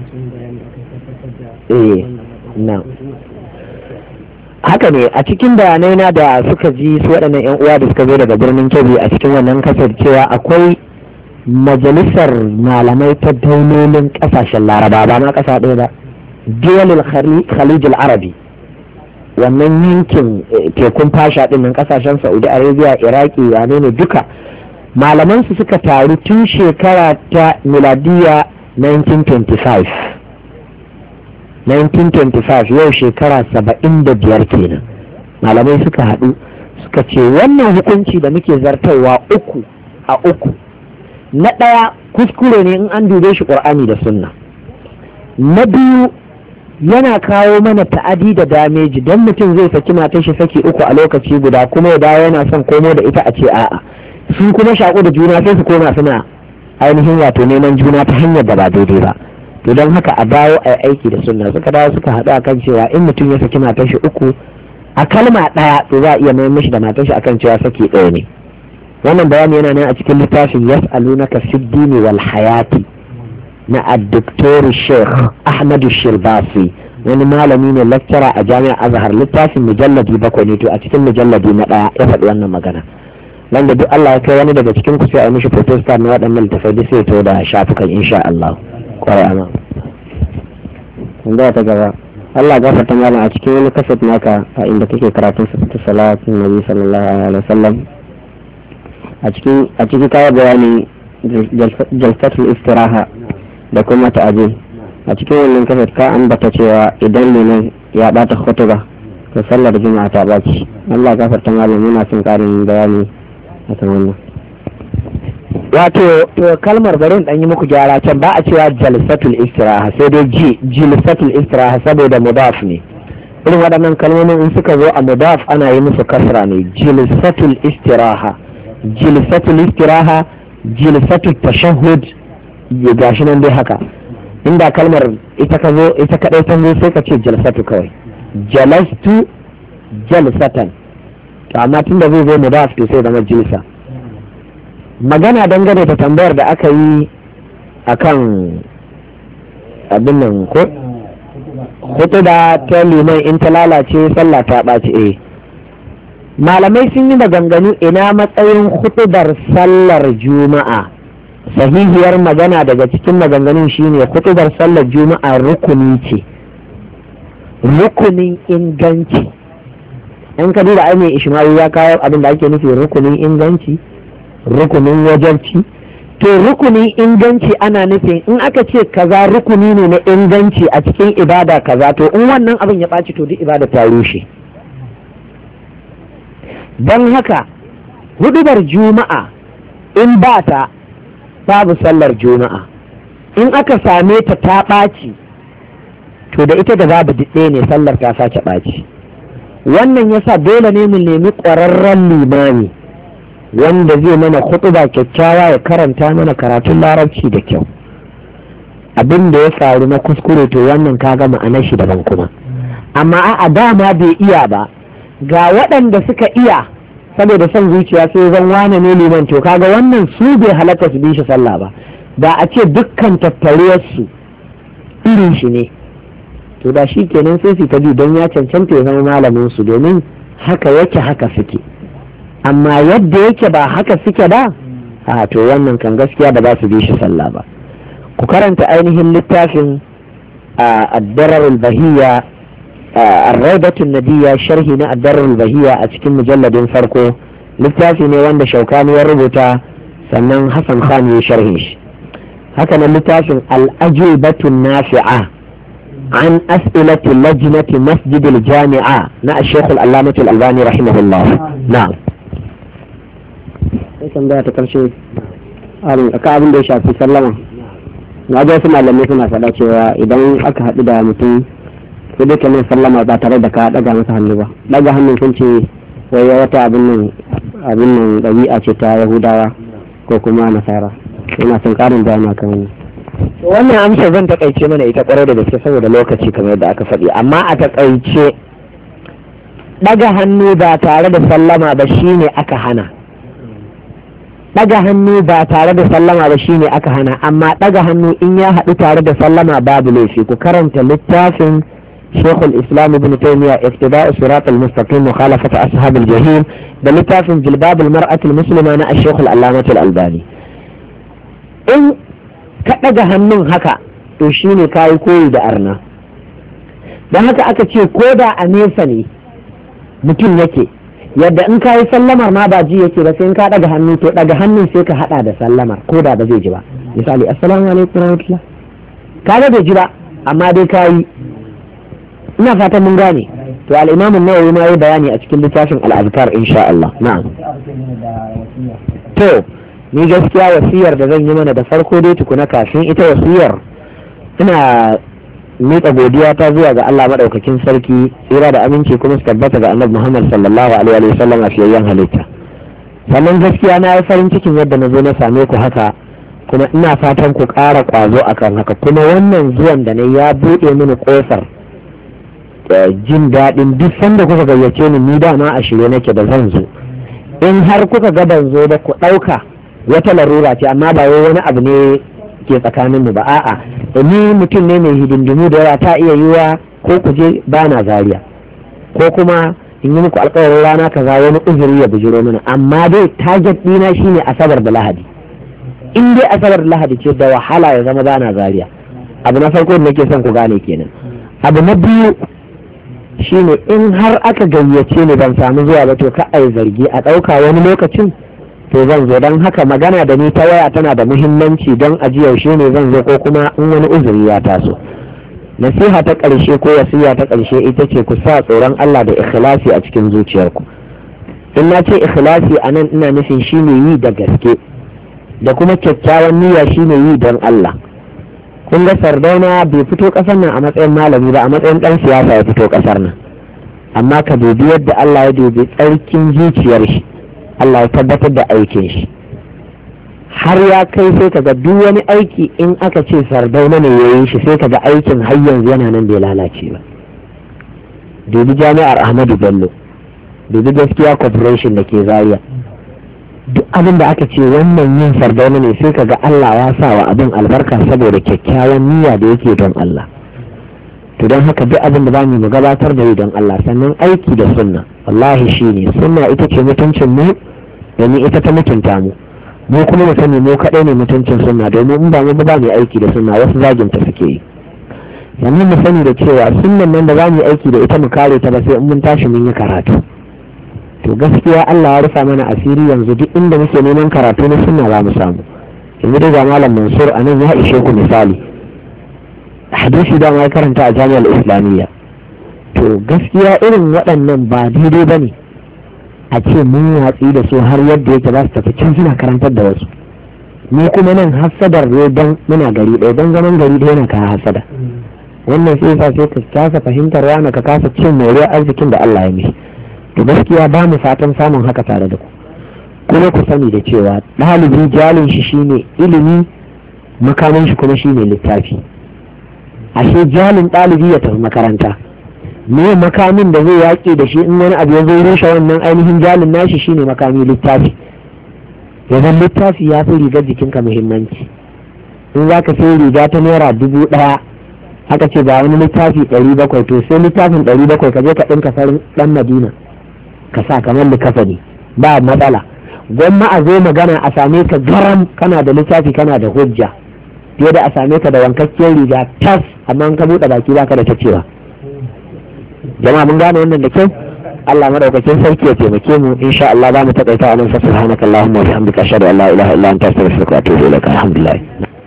Eh. Na'am. Haka ne, a cikin bayanai na da suka ji su waɗannan 'yan uwa da suka zo daga birnin Kebbi a cikin wannan kasar cewa akwai majalisar malamai ta daulolin ƙasashen Laraba, ba ma ƙasa ɗaya ba, Diyalul Khalij al-Arabi, wannan yankin tekun fasha ɗin nan ƙasashen Saudi Arabia, Iraki, wane ne duka malaman su suka taru tun shekara ta miladiya nineteen twenty-five nineteen twenty-five, yau shekara saba'in da biyar kenan. Malamai suka haɗu suka ce wannan hukunci da muke zartarwa uku a uku, na ɗaya kuskure ne in an dube shi ƙur'ani da sunna, na biyu yana kawo mana ta'adi da dameji, don mutum zai saki matar shi saki uku a lokaci guda kuma ya dawo yana son komo da ita a ce a'a, sun kuma shaƙu da juna sai su koma suna ainihin wato neman juna ta hanyar da ba daidai ba. To don haka a dawo a aiki da sunna, suka dawo suka haɗu akan cewa in mutum ya saki matar shi uku a kalma ɗaya to za a iya mai mishi da matar shi akan cewa saki ɗaya ne. Wannan bayani yana nan a cikin littafin Yas'alunaka fid dini wal hayati na ad-Doktor Sheikh Ahmad Shirbasi, wani malami ne lecturer a Jami'ar Azhar. Littafin mujalladi bakwai ne, to a cikin mujalladi na ɗaya ya faɗi wannan magana. Wanda duk Allah ya kai wani daga cikin ku sai a mishi protestar na waɗannan littafai da sai to da shafukan insha Allah. Kwarai ama. Tambaya ta gaba. Allah gafarta malam, a cikin wani kaset naka a inda kake karatun sifatu salatin Nabi sallallahu alaihi wasallam, a cikin a cikin kawo bayani jalsatul istiraha da kuma ta'aji. A cikin wannan kaset ka ambata cewa idan liman ya bata khutba to sallar juma'a ta baci. Allah gafarta malam, muna son karin bayani akan wannan. Wato to kalmar bari in dan yi muku gyara can, ba a cewa jalsatul istiraha sai dai ji jalsatul istiraha saboda mudaf ne. Irin waɗannan kalmomin in suka zo a mudaf ana yi musu kasra ne. Jalsatul istiraha, jalsatul istiraha, jalsatul tashahhud, ya gashi nan dai haka. Inda kalmar ita ka zo ita kadai ta zo sai ka ce jalsatu kawai. Jalastu jalsatan. To amma tunda zai zo mudaf to sai zama jilsa. Magana dangane da tambayar da aka yi a kan abin nan ko hutuba ta liman in ta lalace sallah ta ɓaci. eh malamai sun yi maganganu ina matsayin hutubar sallar juma'a. Sahihiyar magana daga cikin maganganun shine hutubar sallar juma'a rukuni ce, rukunin inganci. in ka duba ainihin ishmawi ya kawo abin da ake nufi rukunin inganci, rukunin wajarci. To rukunin inganci ana nufin in aka ce kaza rukuni ne na inganci a cikin ibada kaza, to in wannan abin ya ɓaci to duk ibada ta rushe. Don haka hudubar juma'a in ba ta babu sallar juma'a, in aka same ta ta ɓaci to da ita da babu ɗaya ne, sallar ta sace ɓaci. Wannan yasa dole ne mu nemi ƙwararren limami wanda zai mana khutba kyakkyawa ya karanta mana karatun larabci da kyau. Abin da ya faru na kuskure to wannan kaga ma'anar shi daban kuma, amma a dama bai iya ba, ga waɗanda suka iya saboda son zuciya sai zan wane ne liman, to kaga wannan su bai halatta su bi shi sallah ba. Da a ce dukkan tattariyarsu irin shi ne to da shi kenan sai su ta bi don ya cancanta ya zama malamin su, domin haka yake haka suke. Amma yadda yake ba haka suke ba, a to wannan kan gaskiya ba za su bi shi sallah ba. Ku karanta ainihin littafin ad-darar al-bahiyya ar-rawdat an-nadiyya, sharhi na ad-darar al-bahiyya a cikin mujalladin farko. Littafi ne wanda Shaukani ya rubuta, sannan Hassan Khan ya sharhi shi. Haka nan littafin al-ajibatu an-nafi'a an as'ilati lajnati masjid al-jami'a na Sheikh al-Allamah al-Albani rahimahullah. Na'am. Sai tambaya ta karshe aka abin da ya shafi sallama. Na ga wasu malamai suna faɗa cewa idan aka haɗu da mutum sai dai kamar sallama ba tare da ka ɗaga masa hannu ba. Ɗaga hannun sun ce wai wata abin nan abin nan ɗabi'a ce ta Yahudawa ko kuma Nasara. Ina son ƙarin bayani kan wannan. Wannan amsa zan takaice mana ita ƙwarai da gaske saboda lokaci kamar yadda aka faɗi, amma a takaice ɗaga hannu ba tare da sallama ba shine aka hana. Ɗaga hannu ba tare da sallama ba shine aka hana, amma ɗaga hannu in ya haɗu tare da sallama babu laifi. Ku karanta littafin Sheikhul Islam Ibn Taymiyyah Iqtida'u Siratal Mustaqim Mukhalafata Ashabil Jahim da littafin Jilbabul Mar'atil Muslima na Sheikhul Allamah Al-Albani. In ka ɗaga hannun haka to shine kayi koyi da arna. Don haka aka ce ko da a nesa ne mutum yake, yadda in ka yi sallamar ma ba ji yake ba, sai in ka daga hannu to daga hannun sai ka hada da sallamar ko da ba zai ji ba. Misali assalamu alaikum warahmatullah, ka ga bai ji ba amma dai ka yi. Ina fatan mun gane. To al-Imam an-Nawawi ma yayi bayani a cikin littafin al-Azkar insha Allah. Na'am. To ni gaskiya wasiyar da zan yi mana da farko dai tukuna kafin ita wasiyar, ina miƙa godiya ta zuwa ga Allah maɗaukakin sarki, tsira da aminci kuma su tabbata ga Annabi Muhammad sallallahu alaihi wa sallam a fiyayyen halitta. Sannan gaskiya na yi farin cikin yadda na zo na same ku haka, kuma ina fatan ku ƙara ƙwazo akan haka. Kuma wannan zuwan da na ya buɗe mini ƙofar jin daɗin duk sanda kuka gayyace ni, ni dama a shirye nake da zan zo. In har kuka ga ban zo ba ku ɗauka wata larura ce, amma ba wai wani abu ne ke tsakanin mu ba, a'a ni mutum ne mai hidindimu da yawa, ta iya yiwa ko ku je ba na Zaria ko kuma in yi muku alƙawarin rana kaza wani uzuri ya bujiro mana, amma dai target ɗina shine asabar da lahadi. In dai asabar da lahadi ce da wahala ya zama ba na Zaria. Abu na farko da nake son ku gane kenan. Abu na biyu shine in har aka gayyace ni ban samu zuwa ba to ka ai zargi a ɗauka wani lokacin to zan zo. Don haka magana da ni ta waya tana da muhimmanci, don ajiyar shi ne zan zo ko kuma in wani uzuri ya taso. Nasiha ta ƙarshe ko wasiya ta ƙarshe ita ce ku sa tsoron Allah da ikhlasi a cikin zuciyarku. In na ce ikhlasi a nan ina nufin shi ne yi da gaske, da kuma kyakkyawan niyya shi ne yi don Allah. Kun ga Sardauna bai fito ƙasar nan a matsayin malami ba, a matsayin ɗan siyasa ya fito ƙasar nan, amma ka dubi yadda Allah ya dubi tsarkin zuciyar shi, Allah ya tabbatar da aikin shi. Har ya kai sai kaga duk wani aiki in aka ce Sardauna ne ya yi shi, sai kaga aikin har yanzu yana nan bai lalace ba. Dubi jami'ar Ahmadu Bello, dubi Gaskiya Corporation da ke Zaria, duk abin da aka ce wannan yin Sardauna ne, sai kaga Allah ya sa wa abin albarka saboda kyakkyawan niyya da yake don Allah. To don haka duk abin da zamu gabatar da yi don Allah, sannan aiki da sunna, wallahi shine sunna ita ce mutuncin mu, domin ita ta mutunta mu. Mu kuma mu sani mu kaɗai ne mutuncin sunna, domin in ba mu ba mu aiki da sunna wasu zaginta suke yi. Sannan mu sani da cewa sunnan nan da za mu yi aiki da ita mu kare ta ba sai in mun tashi mun yi karatu. To gaskiya Allah ya rufa mana asiri yanzu duk inda muke neman karatu na sunna za mu samu. Yanzu dai ga Malam Mansur a nan ya ishe ku misali. Hadisi da ma karanta a Jami'ar Islamiyya. To gaskiya irin waɗannan ba daidai ba ne a ce mun watsi da su har yadda yake za su tafi can suna karantar da wasu. Mu kuma nan hasadar ne don muna gari ɗaya, don zaman gari ɗaya yana kawo hasada. Wannan sai sa sai ka kasa fahimtar wani ka kasa cin moriyar arzikin da Allah ya mishi. To gaskiya ba mu fatan samun haka tare da ku. kuma ku sani da cewa ɗalibi jalin shi shine ilimi, makamin shi kuma shine littafi. Ashe jalin ɗalibi ya tafi makaranta, me makamin da zai yaƙi da shi in wani abu ya zo rushe wannan ainihin jalin nashi shine makami littafi. yanzu littafi ya fi rigar jikinka muhimmanci. In za ka sai riga ta naira dubu ɗaya haka ce ba wani littafi ɗari bakwai, to sai littafin ɗari bakwai ka je ka ɗinka farin ɗan Madina ka sa kamar likafani ba matsala. Gwamma a zo magana a same ka garam kana da littafi kana da hujja fiye da a same ka da wankakkiyar riga tas amma in ka buɗe baki baka da ta cewa. Jama'a mun gane wannan da kyau. Allah madaukakin sarki ya taimake mu, insha Allah za mu takaita a nan. Subhanakallahumma wa bihamdika ashhadu an la ilaha illa anta astaghfiruka wa atubu ilaik. Alhamdulillah.